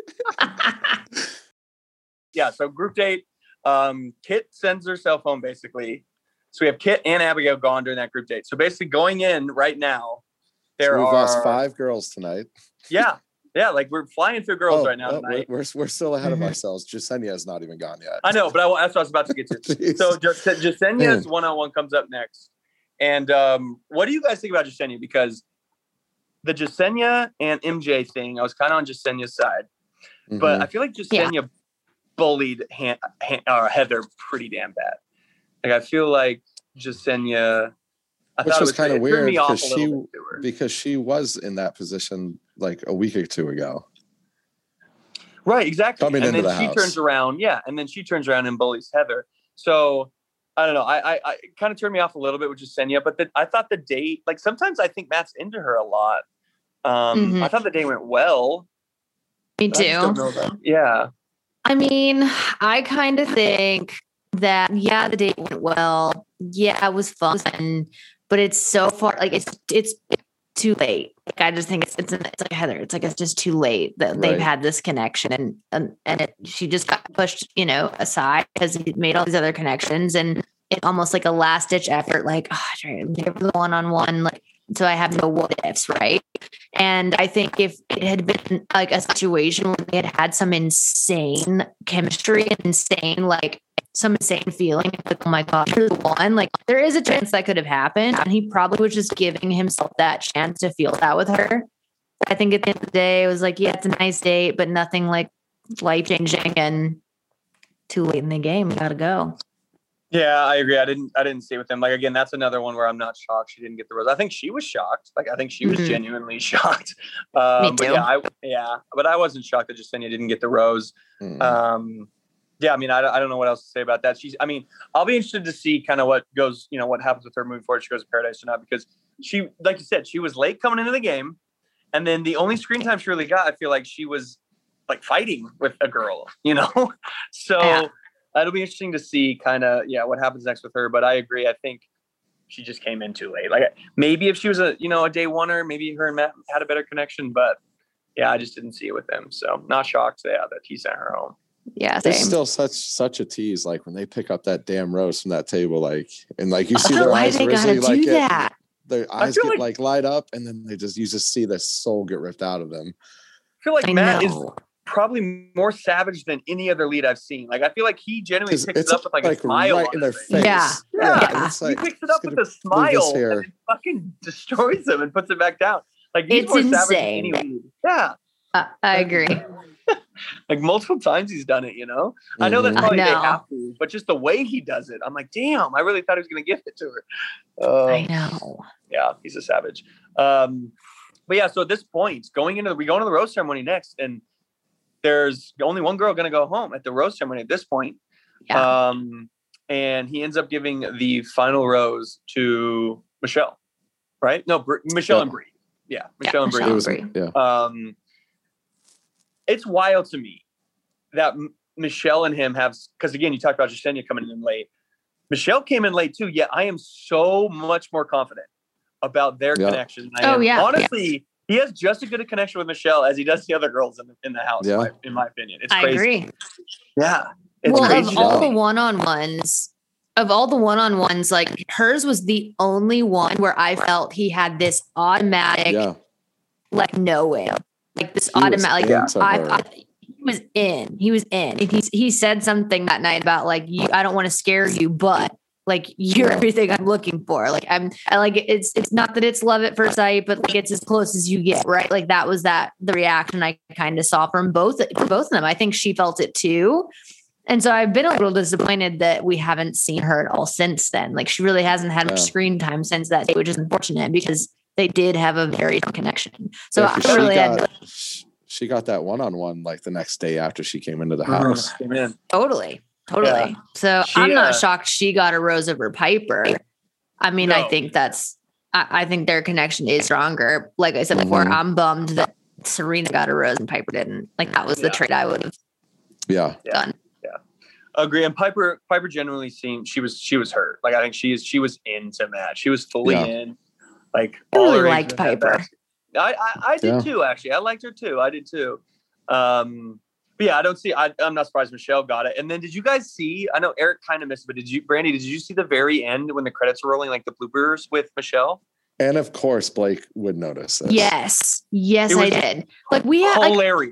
Yeah, so group date. Um, Kit sends herself home basically. So we have Kit and Abigail gone during that group date. So basically going in right now, there we've are lost five girls tonight. Yeah, yeah, like we're flying through girls Oh, right now oh, tonight. we're, we're we're still ahead Mhm. of ourselves. Jasenia is not even gone yet. I know, but I, that's what I was about to get to. Jeez. So just Jasenia's one-on-one comes up next. And um, what do you guys think about Jasenia? Because the Jasenia and M J thing, I was kind of on Jasenia's side. But Mhm. I feel like Jasenia bullied Han- Han- uh, Heather pretty damn bad. Like, I feel like Jasenia... I Which thought it was kind it of turned weird me off because a she little bit to her. because she was in that position like a week or two ago. Right, exactly. Coming and into then the she house. turns around, yeah, and then she turns around and bullies Heather. So I don't know. I, I, I it kind of turned me off a little bit with Jasenia, but the, I thought the date, like sometimes I think Matt's into her a lot. Um, Mhm. I thought the date went well. Me but I just don't too. know that. Yeah. I mean, I kind of think that, yeah, the date went well. Yeah, it was fun, but it's so far, like it's it's too late. Like, I just think it's it's, it's like Heather. It's like it's just too late that they've Right. had this connection, and and, and it, she just got pushed, you know, aside because he made all these other connections, and it almost like a last ditch effort. Like, oh, give her the one on one, like, so I have no what ifs, right? And I think if it had been like a situation where they had had some insane chemistry and insane, like some insane feeling, like, oh my God, you're the one, like there is a chance that could have happened. And he probably was just giving himself that chance to feel that with her. I think at the end of the day, it was like, yeah, it's a nice date, but nothing like life changing, and too late in the game. We got to go. Yeah, I agree. I didn't I didn't see it with him. Like, again, that's another one where I'm not shocked she didn't get the rose. I think she was shocked. Like, I think she was Mhm. genuinely shocked. Um, Me But too. yeah, I, yeah, but I wasn't shocked that Jasenia didn't get the rose. Mhm. Um, yeah, I mean, I, I don't know what else to say about that. She's, I mean, I'll be interested to see kind of what goes, you know, what happens with her moving forward. If she goes to Paradise or not, because she, like you said, she was late coming into the game. And then the only screen time she really got, I feel like she was like fighting with a girl, you know? So Yeah. it'll be interesting to see kind of, yeah, what happens next with her. But I agree. I think she just came in too late. Like, maybe if she was a, you know, a day oneer, maybe her and Matt had a better connection. But yeah, I just didn't see it with them. So not shocked, yeah, that he sent her home. Yeah, There's same. still such such a tease, like when they pick up that damn rose from that table, like and like you see Oh, their why eyes they gotta originally like do get, that? their eyes feel get like- like, light up, and then they just you just see the soul get ripped out of them. I feel like I Matt is know. probably more savage than any other lead I've seen. Like I feel like he genuinely 'Cause picks it's it up with like, a smile right on in their his face. Yeah. Yeah, and it's he like, picks it just up with gonna a leave this smile here. and it fucking destroys him and puts it back down. Like he's It's more savage than any insane. lead. Yeah, Uh, I agree. like multiple times he's done it. You know, I know that's Mhm. probably I they know. have to, but just the way he does it, I'm like, damn, I really thought he was gonna give it to her. Uh, I know. yeah, he's a savage. Um, but yeah, so at this point, going into the, we go into the rose ceremony next, and there's only one girl going to go home at the rose ceremony at this point. Yeah. Um, and he ends up giving the final rose to Michelle, right? No, Br- Michelle Yeah. and Brie. Yeah, Michelle and Brie. Michelle. It was, Brie. yeah. Um, it's wild to me that M- Michelle and him have, because again, you talked about Jasenia coming in late. Michelle came in late too, yet I am so much more confident about their Yeah. connection. than I Oh, am. yeah, Honestly, he has just as good a connection with Michelle as he does the other girls in the, in the house, Yeah. in, my, in my opinion. It's I crazy. agree. Yeah. It's Well, crazy. of all to the me. one-on-ones, of all the one-on-ones, like hers was the only one where I felt he had this automatic, Yeah. like knowing, like this He was automatic. into Like, I, her. I, he was in. He was in. And he he said something that night about like, you, I don't want to scare you, but like you're Yeah. everything I'm looking for. Like I'm, I like it's it's not that it's love at first sight, but like it's as close as you get, right? Like that was that the reaction I kind of saw from both from both of them. I think she felt it too. And so I've been a little disappointed that we haven't seen her at all since then. Like she really hasn't had much Yeah. screen time since that day, which is unfortunate because they did have a very strong connection. So Yeah, I 'cause she really had got, she got that one-on-one like the next day after she came into the Mhm. house. Amen. totally, totally. Yeah. So She, I'm not uh, shocked she got a rose over Piper. I mean, I No. think that's, I, I think their connection is stronger. Like I said before, Mhm. I'm bummed that Serena got a rose and Piper didn't. Like that was the Yeah. trade I would have Yeah. Yeah. done. Agree. And Piper, Piper generally seemed she was she was hurt. Like I think she is she was into Matt. She was fully Yeah. in. Like I really her liked engagement at Piper. best. I, I I did Yeah. too. Actually, I liked her too. I did too. Um, but yeah, I don't see. I, I'm not surprised Michelle got it. And then did you guys see? I know Eric kind of missed it, but did you, Brandy? Did you see the very end when the credits were rolling, like the bloopers with Michelle? And of course, Blake would notice this. Yes, yes, It I was did. Like we had like, Hilarious.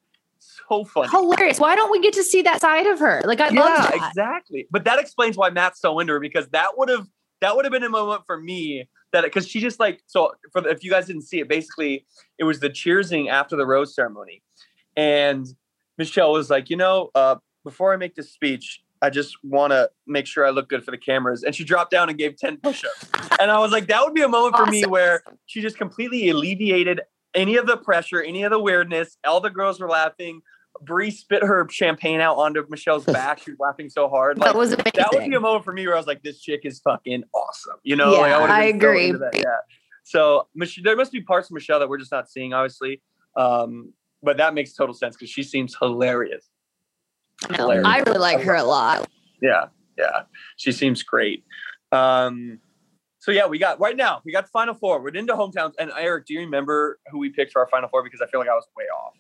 So funny. hilarious. Why don't we get to see that side of her? Like I love Yeah, that. exactly. But that explains why Matt's so into her, because that would have that would have been a moment for me that because she just like so for the, if you guys didn't see it, basically it was the cheersing after the rose ceremony, and Michelle was like, you know, uh, before I make this speech, I just want to make sure I look good for the cameras, and she dropped down and gave ten push-ups, and I was like, that would be a moment for me Awesome. where she just completely alleviated any of the pressure, any of the weirdness. All the girls were laughing. Bree spit her champagne out onto Michelle's back. She was laughing so hard. Like, That was amazing. that would be a moment for me where I was like, this chick is fucking awesome. You know, Yeah, like, would've I been so agree. into that, yeah. So Mich- there must be parts of Michelle that we're just not seeing, obviously. Um, but that makes total sense because she seems hilarious. No, hilarious. I really like her a lot. Yeah, yeah. She seems great. Um, so yeah, we got right now, we got Final Four. We're into hometowns. And Eric, do you remember who we picked for our Final Four? Because I feel like I was way off.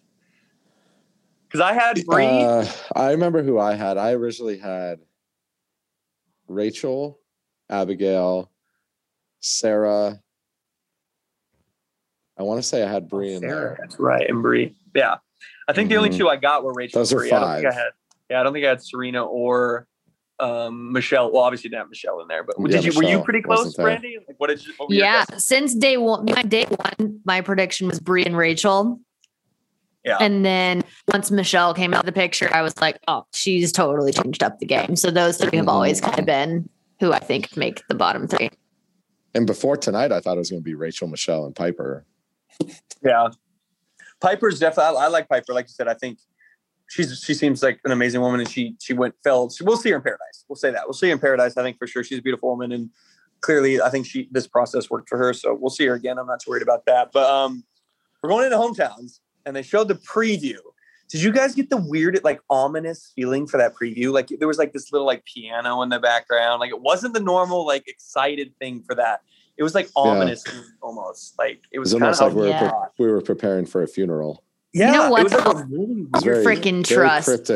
Because I had Bree. Uh, I remember who I had. I originally had Rachel, Abigail, Sarah. I want to say I had Bree in Sarah, there. That's right, and Bree. Yeah, I think the only Mhm. two I got were Rachel. Those and are Bree. I don't think I five. had. Yeah, I don't think I had Serena or um, Michelle. Well, obviously didn't have Michelle in there, but Yeah, did you? Were you Michelle pretty close, wasn't there. Brandy? Like, what did you? What were your Yeah, guesses? since day one, my day one, my prediction was Bree and Rachel. Yeah. And then once Michelle came out of the picture, I was like, oh, she's totally changed up the game. So those three have Mhm. always kind of been who I think make the bottom three. And before tonight, I thought it was going to be Rachel, Michelle, and Piper. Yeah, Piper's definitely. I, I like Piper. Like you said, I think she's she seems like an amazing woman, and she she went fell. We'll see her in paradise. We'll say that. We'll see her in paradise. I think for sure she's a beautiful woman, and clearly, I think she this process worked for her. So we'll see her again. I'm not too worried about that. But um, we're going into hometowns, and they showed the preview. Did you guys get the weird, like ominous feeling for that preview? Like there was like this little like piano in the background. Like it wasn't the normal like excited thing for that. It was like ominous almost. Like it It was was kind almost of like we were, Yeah. pre- we were preparing for a funeral. yeah, You know what, it was like though? a really It was Your very- freaking very trust. cryptic.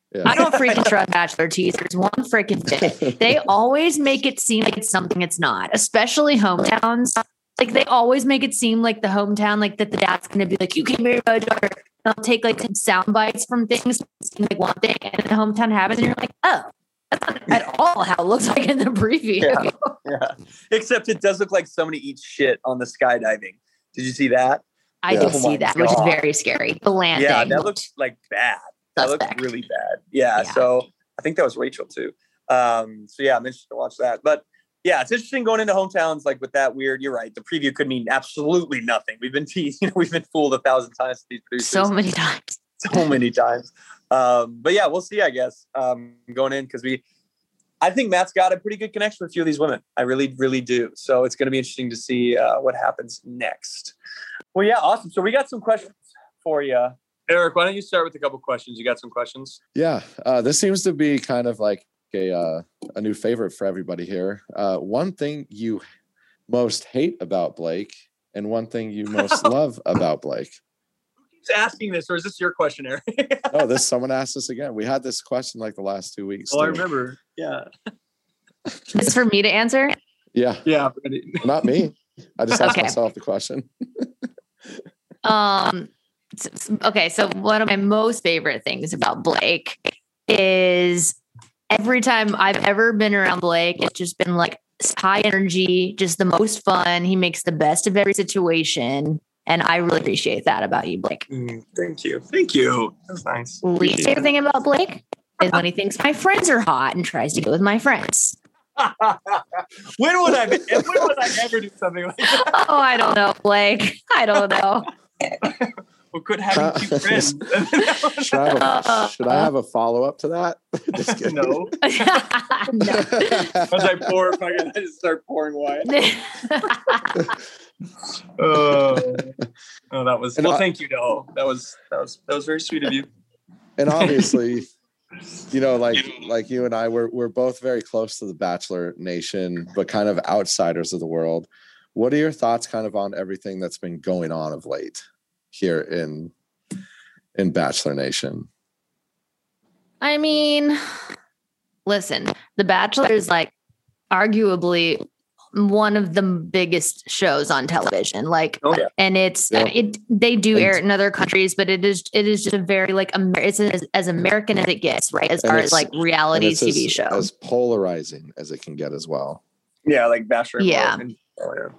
Yeah. I don't freaking trust Bachelor teasers one freaking bit. They always make it seem like it's something it's not, especially hometowns. Like they always make it seem like the hometown, like that the dad's going to be like, you can marry my daughter. They'll take like some sound bites from things, like one thing, and the hometown happens, and you're like, oh, that's not at all how it looks like in the preview. Yeah, yeah. Except it does look like somebody eats shit on the skydiving. Did you see that? I Yeah. did Oh see my that, which is God. very scary. The landing. Yeah, that looked- looks like bad. That Suspect. looks really bad. Yeah, Yeah. So I think that was Rachel too. Um, so yeah, I'm interested to watch that. But yeah, it's interesting going into hometowns like with that weird. You're right. The preview could mean absolutely nothing. We've been teased, you know, we've been fooled a thousand times. These producers, so many times. so many times. Um, but yeah, we'll see. I guess um, going in because we, I think Matt's got a pretty good connection with a few of these women. I really, really do. So it's going to be interesting to see uh, what happens next. Well, yeah, awesome. So we got some questions for you. Eric, why don't you start with a couple questions? You got some questions? Yeah, uh, this seems to be kind of like a uh, a new favorite for everybody here. Uh, one thing you most hate about Blake, and one thing you most love about Blake. Who keeps asking this, or is this your question, Eric? Oh, this someone asked us again. We had this question like the last two weeks. Oh, I too. remember. Yeah. This is for me to answer. Yeah, Yeah. not me. I just asked Okay. myself the question. Um. s- s- Okay, so one of my most favorite things about Blake is every time I've ever been around Blake, it's just been like high energy, just the most fun. He makes the best of every situation, and I really appreciate that about you, Blake. Mm, thank you. Thank you. That's nice. Least Appreciate favorite thing about Blake is when he thinks my friends are hot and tries to go with my friends. that. when would I? When would I ever do something like that? Oh, I don't know, Blake. I don't know. Well, good having two friends. Should I have a, should I have a follow up to that? Just kidding. No. No. As I pour, fucking, I just start pouring wine. Oh, oh, that was. And Well, I- thank you, no. That was that was that was very sweet of you. And obviously, you know, like like you and I, we're we're both very close to the Bachelor Nation, but kind of outsiders of the world. What are your thoughts, kind of, on everything that's been going on of late here in in Bachelor Nation? I mean, listen, The Bachelor is like arguably one of the biggest shows on television. Like, Oh, yeah. and it's Yeah. it. They do And- air it in other countries, but it is it is just a very like Amer- it's as, as American as it gets, right? As And far it's- as like And reality it's T V as, show. as polarizing as it can get as well. Yeah, like Bachelor. Yeah. And, oh, yeah.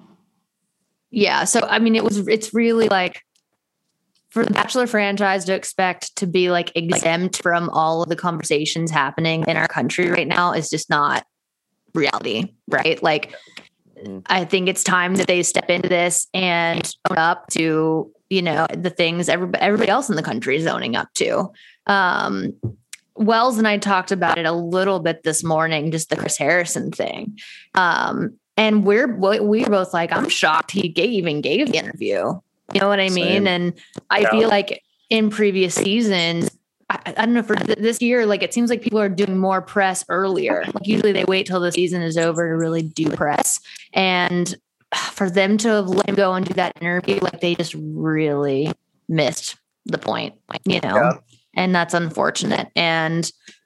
Yeah. So I mean, it was it's really like for the Bachelor franchise to expect to be like exempt from all of the conversations happening in our country right now is just not reality, right? Like, Mhm. I think it's time that they step into this and own up to, you know, the things everybody, everybody else in the country is owning up to. Um, Wells and I talked about it a little bit this morning, just the Chris Harrison thing. Um, and we're we we're both like, I'm shocked he gave, even gave the interview. You know what I mean? Same. And I Yeah. feel like in previous seasons, I, I don't know, for th- this year, like it seems like people are doing more press earlier. Like usually they wait till the season is over to really do press. And for them to have let him go and do that interview, like they just really missed the point, you know? Yeah. And that's unfortunate. And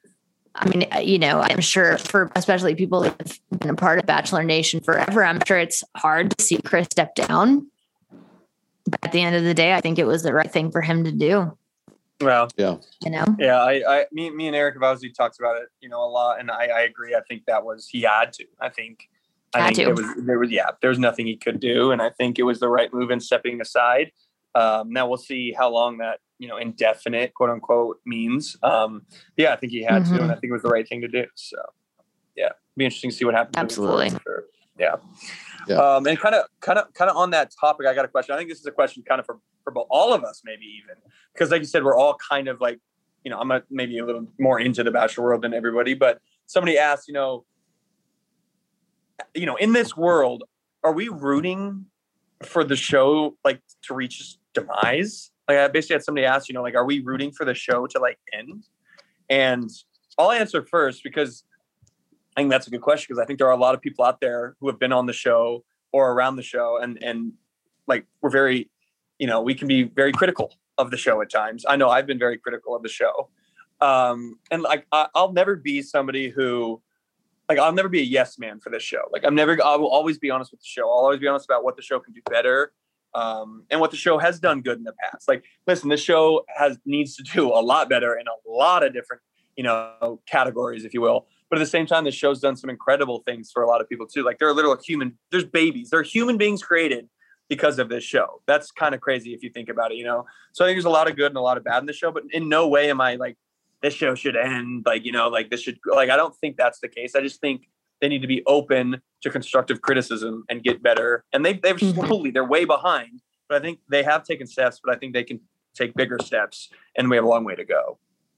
I mean, you know, I'm sure for especially people that have been a part of Bachelor Nation forever, I'm sure it's hard to see Chris step down. But at the end of the day, I think it was the right thing for him to do, Well, Yeah. you know? yeah. I, I, me, me and Eric have obviously talked about it, you know, a lot, and I, I agree. I think that was he had to. I think. I Had think to. there was there was yeah, there was nothing he could do, and I think it was the right move in stepping aside. Um, now we'll see how long that, you know, indefinite quote unquote means. Um, yeah, I think he had to, Mhm. and I think it was the right thing to do. So yeah, be interesting to see what happens. moving Absolutely. forward, for sure. Yeah. Yeah. Um, and kind of, kind of, kind of on that topic, I got a question. I think this is a question kind of for, for both, all of us, maybe even, because like you said, we're all kind of like, you know, I'm a, maybe a little more into the Bachelor world than everybody, but somebody asked, you know, you know, in this world, are we rooting for the show like to reach its demise? Like I basically had somebody ask, you know, like, are we rooting for the show to like end? And I'll answer first because I think that's a good question, because I think there are a lot of people out there who have been on the show or around the show, and and like we're very, you know, we can be very critical of the show at times. I know I've been very critical of the show, Um, and like, I, I'll never be somebody who, like, I'll never be a yes man for this show. Like, I'm never, I will always be honest with the show. I'll always be honest about what the show can do better. Um, and what the show has done good in the past. Like, listen, this show has, needs to do a lot better in a lot of different, you know, categories, if you will. But at the same time, the show's done some incredible things for a lot of people too. Like, there are literal human, there's babies, there are human beings created because of this show. That's kind of crazy if you think about it, you know? So I think there's a lot of good and a lot of bad in the show, but in no way am I like, this show should end. Like, you know, like this should, like, I don't think that's the case. I just think they need to be open to constructive criticism and get better. And they, they've Mm-hmm. slowly, they're way behind, but I think they have taken steps, but I think they can take bigger steps, and we have a long way to go.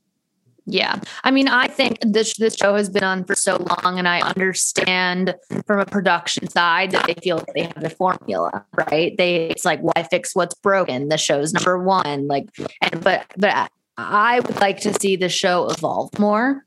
Yeah. I mean, I think this this show has been on for so long, and I understand from a production side that they feel like they have a formula, right? They, it's like, why fix what's broken? The show's number one. Like, and, but, but I would like to see the show evolve more.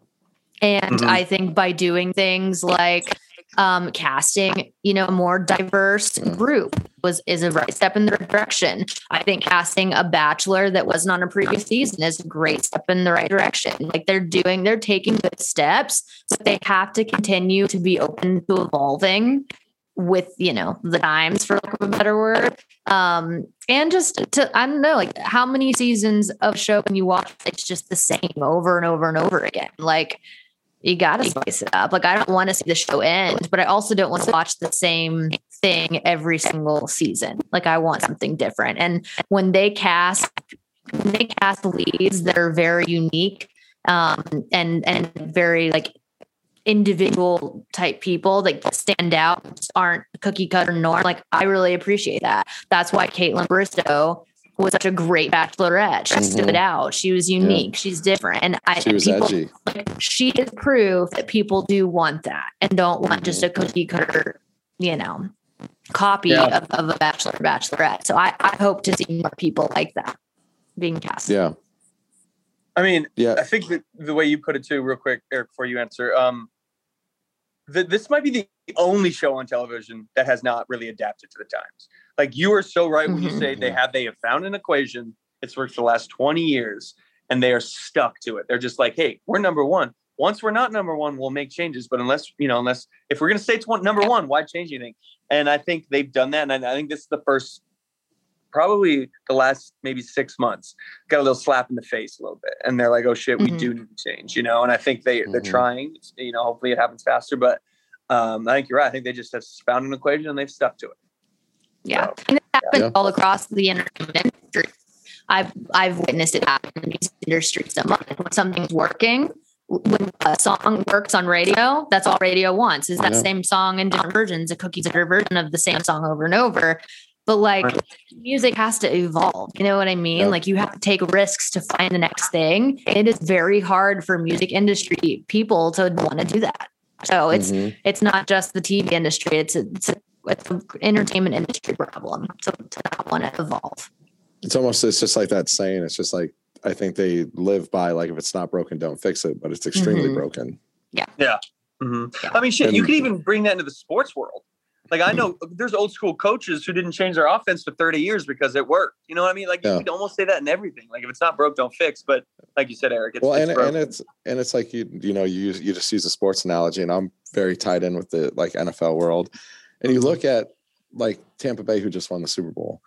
And Mhm. I think by doing things like um, casting, you know, a more diverse group was is a right step in the right direction. I think casting a bachelor that wasn't on a previous season is a great step in the right direction. Like, they're doing, they're taking good steps, but they have to continue to be open to evolving with, you know, the times, for lack of a better word. Um, and just to, I don't know, like, how many seasons of show can you watch? It's just the same over and over and over again. Like, you got to spice it up. Like, I don't want to see the show end, but I also don't want to watch the same thing every single season. Like, I want something different. And when they cast, when they cast leads that are very unique, um, and, and very like individual type people that stand out, aren't cookie cutter norm. Like, I really appreciate that. That's why Caitlin Bristow was such a great bachelorette. She mm-hmm. stood out. She was unique. Yeah. She's different. And I, she was people, edgy. Like, she is proof that people do want that and don't want mm-hmm. just a cookie cutter, you know, copy yeah. of, of a bachelor or bachelorette. So I, I hope to see more people like that being cast. Yeah. I mean, yeah. I think that the way you put it too, real quick, Eric, before you answer, um, the, this might be the only show on television that has not really adapted to the times. Like, you are so right when you say they have they have found an equation. It's worked for the last twenty years, and they are stuck to it. They're just like, hey, we're number one. Once we're not number one, we'll make changes. But unless, you know, unless if we're going to stay to number one, why change anything? And I think they've done that. And I, I think this is the first, probably the last maybe six months, got a little slap in the face a little bit. And they're like, oh shit, we mm-hmm. do need to change, you know? And I think they, they're mm-hmm. trying, you know, hopefully it happens faster. But um, I think you're right. I think they just have found an equation and they've stuck to it. Yeah. So, and it happens yeah. all across the entertainment industry. I've, I've witnessed it happen in the music industry so much. When something's working, when a song works on radio, that's all radio wants is that yeah. same song in different versions, a cookie cutter version of the same song over and over. But like right. music has to evolve. You know what I mean? Yeah. Like, you have to take risks to find the next thing. It is very hard for music industry people to want to do that. So it's, mm-hmm. it's not just the T V industry. It's a, it's a, it's an entertainment industry problem. So to not want to evolve. It's almost, it's just like that saying. It's just like, I think they live by, like, if it's not broken, don't fix it, but it's extremely mm-hmm. broken. Yeah. Yeah. Mm-hmm. yeah. I mean, shit, and, you could even bring that into the sports world. Like, I know there's old school coaches who didn't change their offense for thirty years because it worked. You know what I mean? Like, yeah. you could almost say that in everything. Like, if it's not broke, don't fix. But like you said, Eric, it's, well, it's and, and it's, and it's like, you, you know, you, you just use a sports analogy, and I'm very tied in with the like N F L world. And you look at like Tampa Bay, who just won the Super Bowl.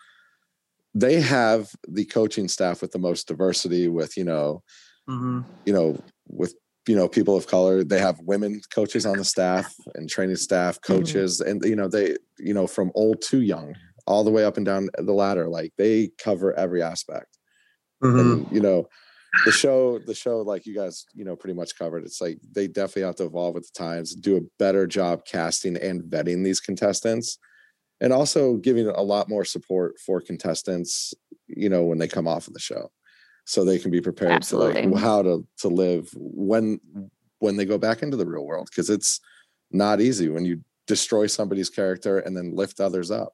They have the coaching staff with the most diversity, with, you know, mm-hmm. you know, with, you know, people of color. They have women coaches on the staff and training staff, coaches, mm-hmm. and, you know, they, you know, from old to young, all the way up and down the ladder. Like, they cover every aspect. Mm-hmm. And, you know, the show, the show, like you guys, you know, pretty much covered. It's like, they definitely have to evolve with the times, do a better job casting and vetting these contestants. And also giving a lot more support for contestants, you know, when they come off of the show, so they can be prepared Absolutely. to like how to, to live when, when they go back into the real world. Cause it's not easy when you destroy somebody's character and then lift others up.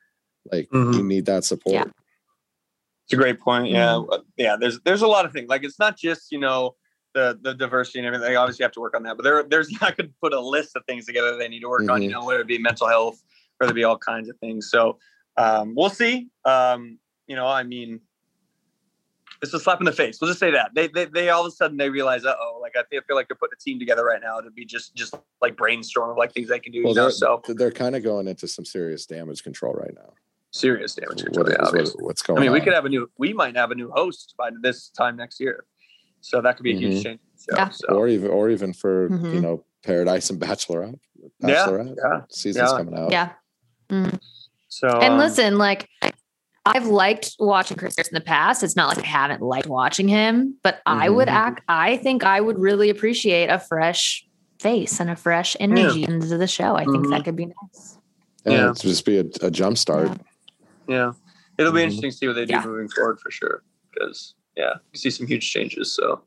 Like mm-hmm. you need that support. Yeah. It's a great point. Yeah. Mm-hmm. Yeah. There's, there's a lot of things. Like, it's not just, you know, the, the diversity and everything. They obviously have to work on that, but there, there's, I could put a list of things together they need to work mm-hmm. on, you know, whether it be mental health, whether it be all kinds of things. So um, we'll see. Um, you know, I mean, it's a slap in the face. We'll just say that they they, they all of a sudden they realize, uh oh, like I feel, I feel like they're putting a team together right now to be just just like brainstorm of like things they can do. Well, you know? they're, So they're kind of going into some serious damage control right now. Serious damage control. What, Yeah, what, what's going I mean, on? we could have a new. We might have a new host by this time next year, so that could be a huge Mhm. change. So, Yeah. so. or even or even for Mhm. you know Paradise and Bachelorette. Yeah, Bachelorette yeah, season's yeah. coming out. Yeah. Mhm. So And um, listen, like I've liked watching Chris in the past. It's not like I haven't liked watching him, but I Mhm. would act. I think I would really appreciate a fresh face and a fresh energy into the show. I think Mhm. that could be nice. Yeah, Yeah. it's just be a, a jump start. yeah, it'll be Mhm. interesting to see what they do Yeah. moving forward for sure. Because yeah, you see some huge changes. So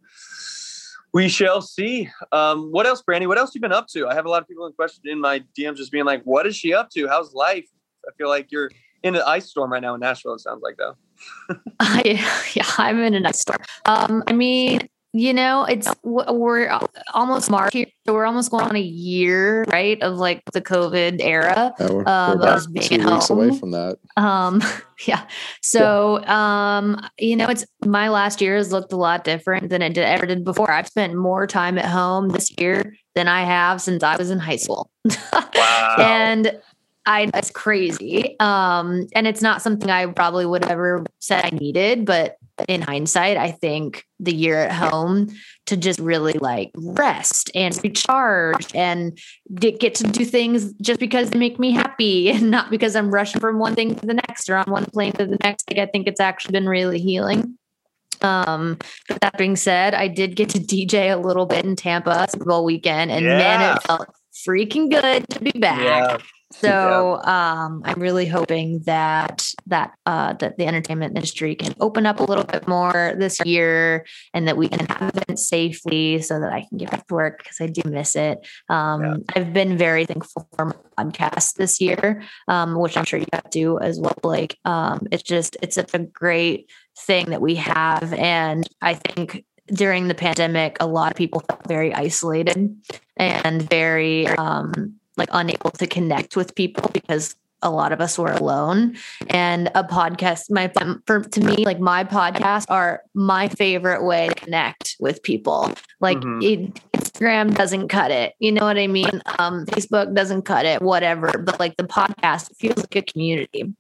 we shall see. Um, what else, Brandy? What else you been up to? I have a lot of people in question in my D Ms just being like, "What is she up to? How's life?" I feel like you're in an ice storm right now in Nashville. It sounds like though. I, yeah, I'm in a nice store. Um, I mean, you know, it's we're almost March here, so we're almost going on a year, right, of like the COVID era. Yeah, we're, Um, we're I about was being two at weeks away home. from that. Um, yeah. So, um, you know, it's my last year has looked a lot different than it did, ever did before. I've spent more time at home this year than I have since I was in high school. Wow. And I, it's crazy. Um, and it's not something I probably would have ever said I needed, but in hindsight, I think the year at home to just really like rest and recharge and get, get to do things just because they make me happy and not because I'm rushing from one thing to the next or on one plane to the next. Like, I think it's actually been really healing. Um, but that being said, I did get to D J a little bit in Tampa Super Bowl weekend, and Yeah. man, it felt freaking good to be back. Yeah. So um, I'm really hoping that that uh, that the entertainment industry can open up a little bit more this year, and that we can have events safely, so that I can get back to work because I do miss it. Um, Yeah. I've been very thankful for my podcast this year, um, which I'm sure you have to as well, Blake. Um, it's just it's such a great thing that we have, and I think during the pandemic, a lot of people felt very isolated and very um, like unable to connect with people because a lot of us were alone. And a podcast, my for to me, like my podcasts are my favorite way to connect with people. Like Mhm. it, Instagram doesn't cut it, you know what I mean? Um, Facebook doesn't cut it, whatever. But like the podcast feels like a community.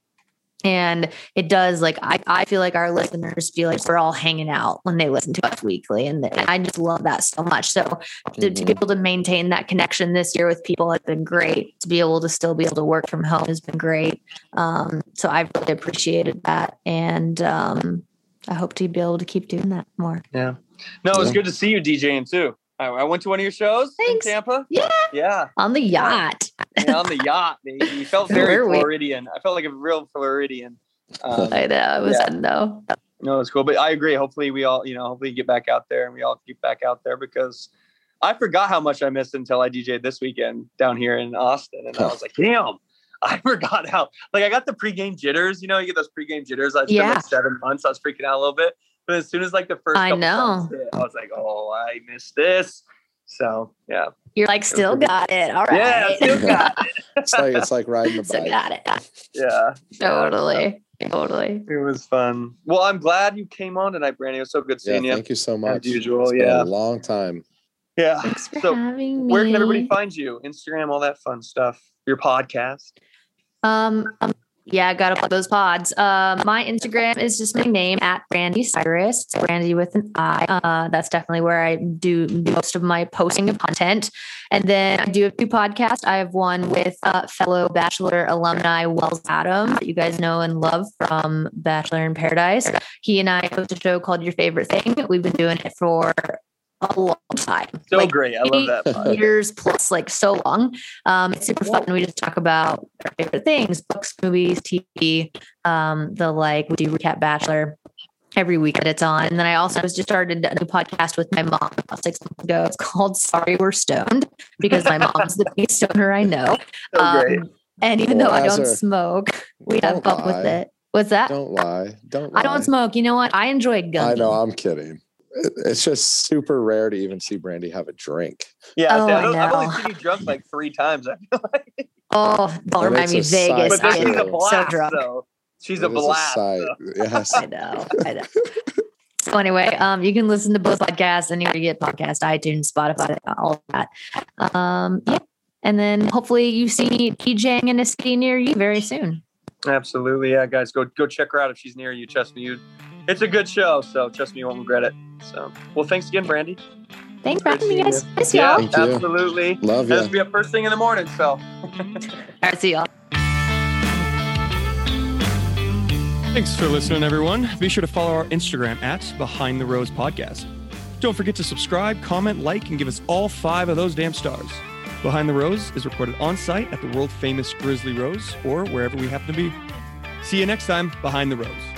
And it does, like, I, I feel like our listeners feel like we're all hanging out when they listen to us weekly. And I just love that so much. So to, to be able to maintain that connection this year with people has been great. To be able to still be able to work from home has been great. Um, so I've really appreciated that. And um, I hope to be able to keep doing that more. Yeah. No, it was Yeah. good to see you DJing too. I, I went to one of your shows Thanks. in Tampa. Yeah. Yeah. On the yacht. Yeah, on the yacht. baby. You felt very Where were we? Floridian. I felt like a real Floridian. Um, I know. It was yeah. fun though. No, it's cool. But I agree. Hopefully we all, you know, hopefully get back out there and we all get back out there, because I forgot how much I missed until I D J'd this weekend down here in Austin. And I was like, damn, I forgot how, like I got the pregame jitters, you know, you get those pregame jitters. I spent Yeah. like seven months. I was freaking out a little bit. But as soon as like the first I couple know. songs hit, I was like, oh, I missed this. So yeah. You're like, still got it. All right. Yeah, still got it. It's like it's like riding a Still bike. got it. Yeah. Totally. Totally. It was fun. Well, I'm glad you came on tonight, Brandy. It was so good Yeah, seeing you. thank you so much. usual, It's been yeah. a long time. Yeah. Thanks for So, having me. where can everybody find you? Instagram, all that fun stuff. Your podcast. Um, um, yeah, I gotta plug those pods. Uh, my Instagram is just my name at Brandy Cyrus. It's Brandy with an I. Uh, that's definitely where I do most of my posting of content. And then I do have two podcasts. I have one with uh, fellow Bachelor alumni Wells Adam, that you guys know and love from Bachelor in Paradise. He and I host a show called Your Favorite Thing. We've been doing it for a long time. So Like, great. I love that. pod. years plus, like so long. Um, it's super fun. We just talk about our favorite things, books, movies, T V, um, the like. We do recap Bachelor every weekend it's on. And then I also just started a new podcast with my mom about six months ago. It's called Sorry We're Stoned, because my mom's the biggest stoner I know. So great. Um, and even Well, though I as don't a- smoke, we have Don't fun with lie. it. What's that? Don't lie. Don't lie. I don't smoke. You know what? I enjoy gummy. I know. I'm kidding. It- It's just super rare to even see Brandy have a drink. Yeah. Oh, see, I I don't, I've only know. seen you drunk like three times. I feel like. Oh, don't And remind it's me a Vegas. But then sight. I she's a am So blast. so drunk. though. She's It a is blast. sight. though. Yes. I know. I know. So anyway, um, you can listen to both podcasts anywhere you get podcasts, iTunes, Spotify, all of that. Um, yeah. And then hopefully you see me DJing in a city near you very soon. Absolutely. Yeah, guys, go go check her out if she's near you. Trust me, you, it's a good show. So trust me, you wont regret it. So, well, thanks again, Brandy. Thanks for having me, guys. Miss Yeah, y'all. absolutely. Love you. Has to be up first thing in the morning. So, All right, see y'all. Thanks for listening, everyone. Be sure to follow our Instagram at Behind the Rose Podcast. Don't forget to subscribe, comment, like, and give us all five of those damn stars. Behind the Rose is recorded on site at the world famous Grizzly Rose or wherever we happen to be. See you next time, Behind the Rose.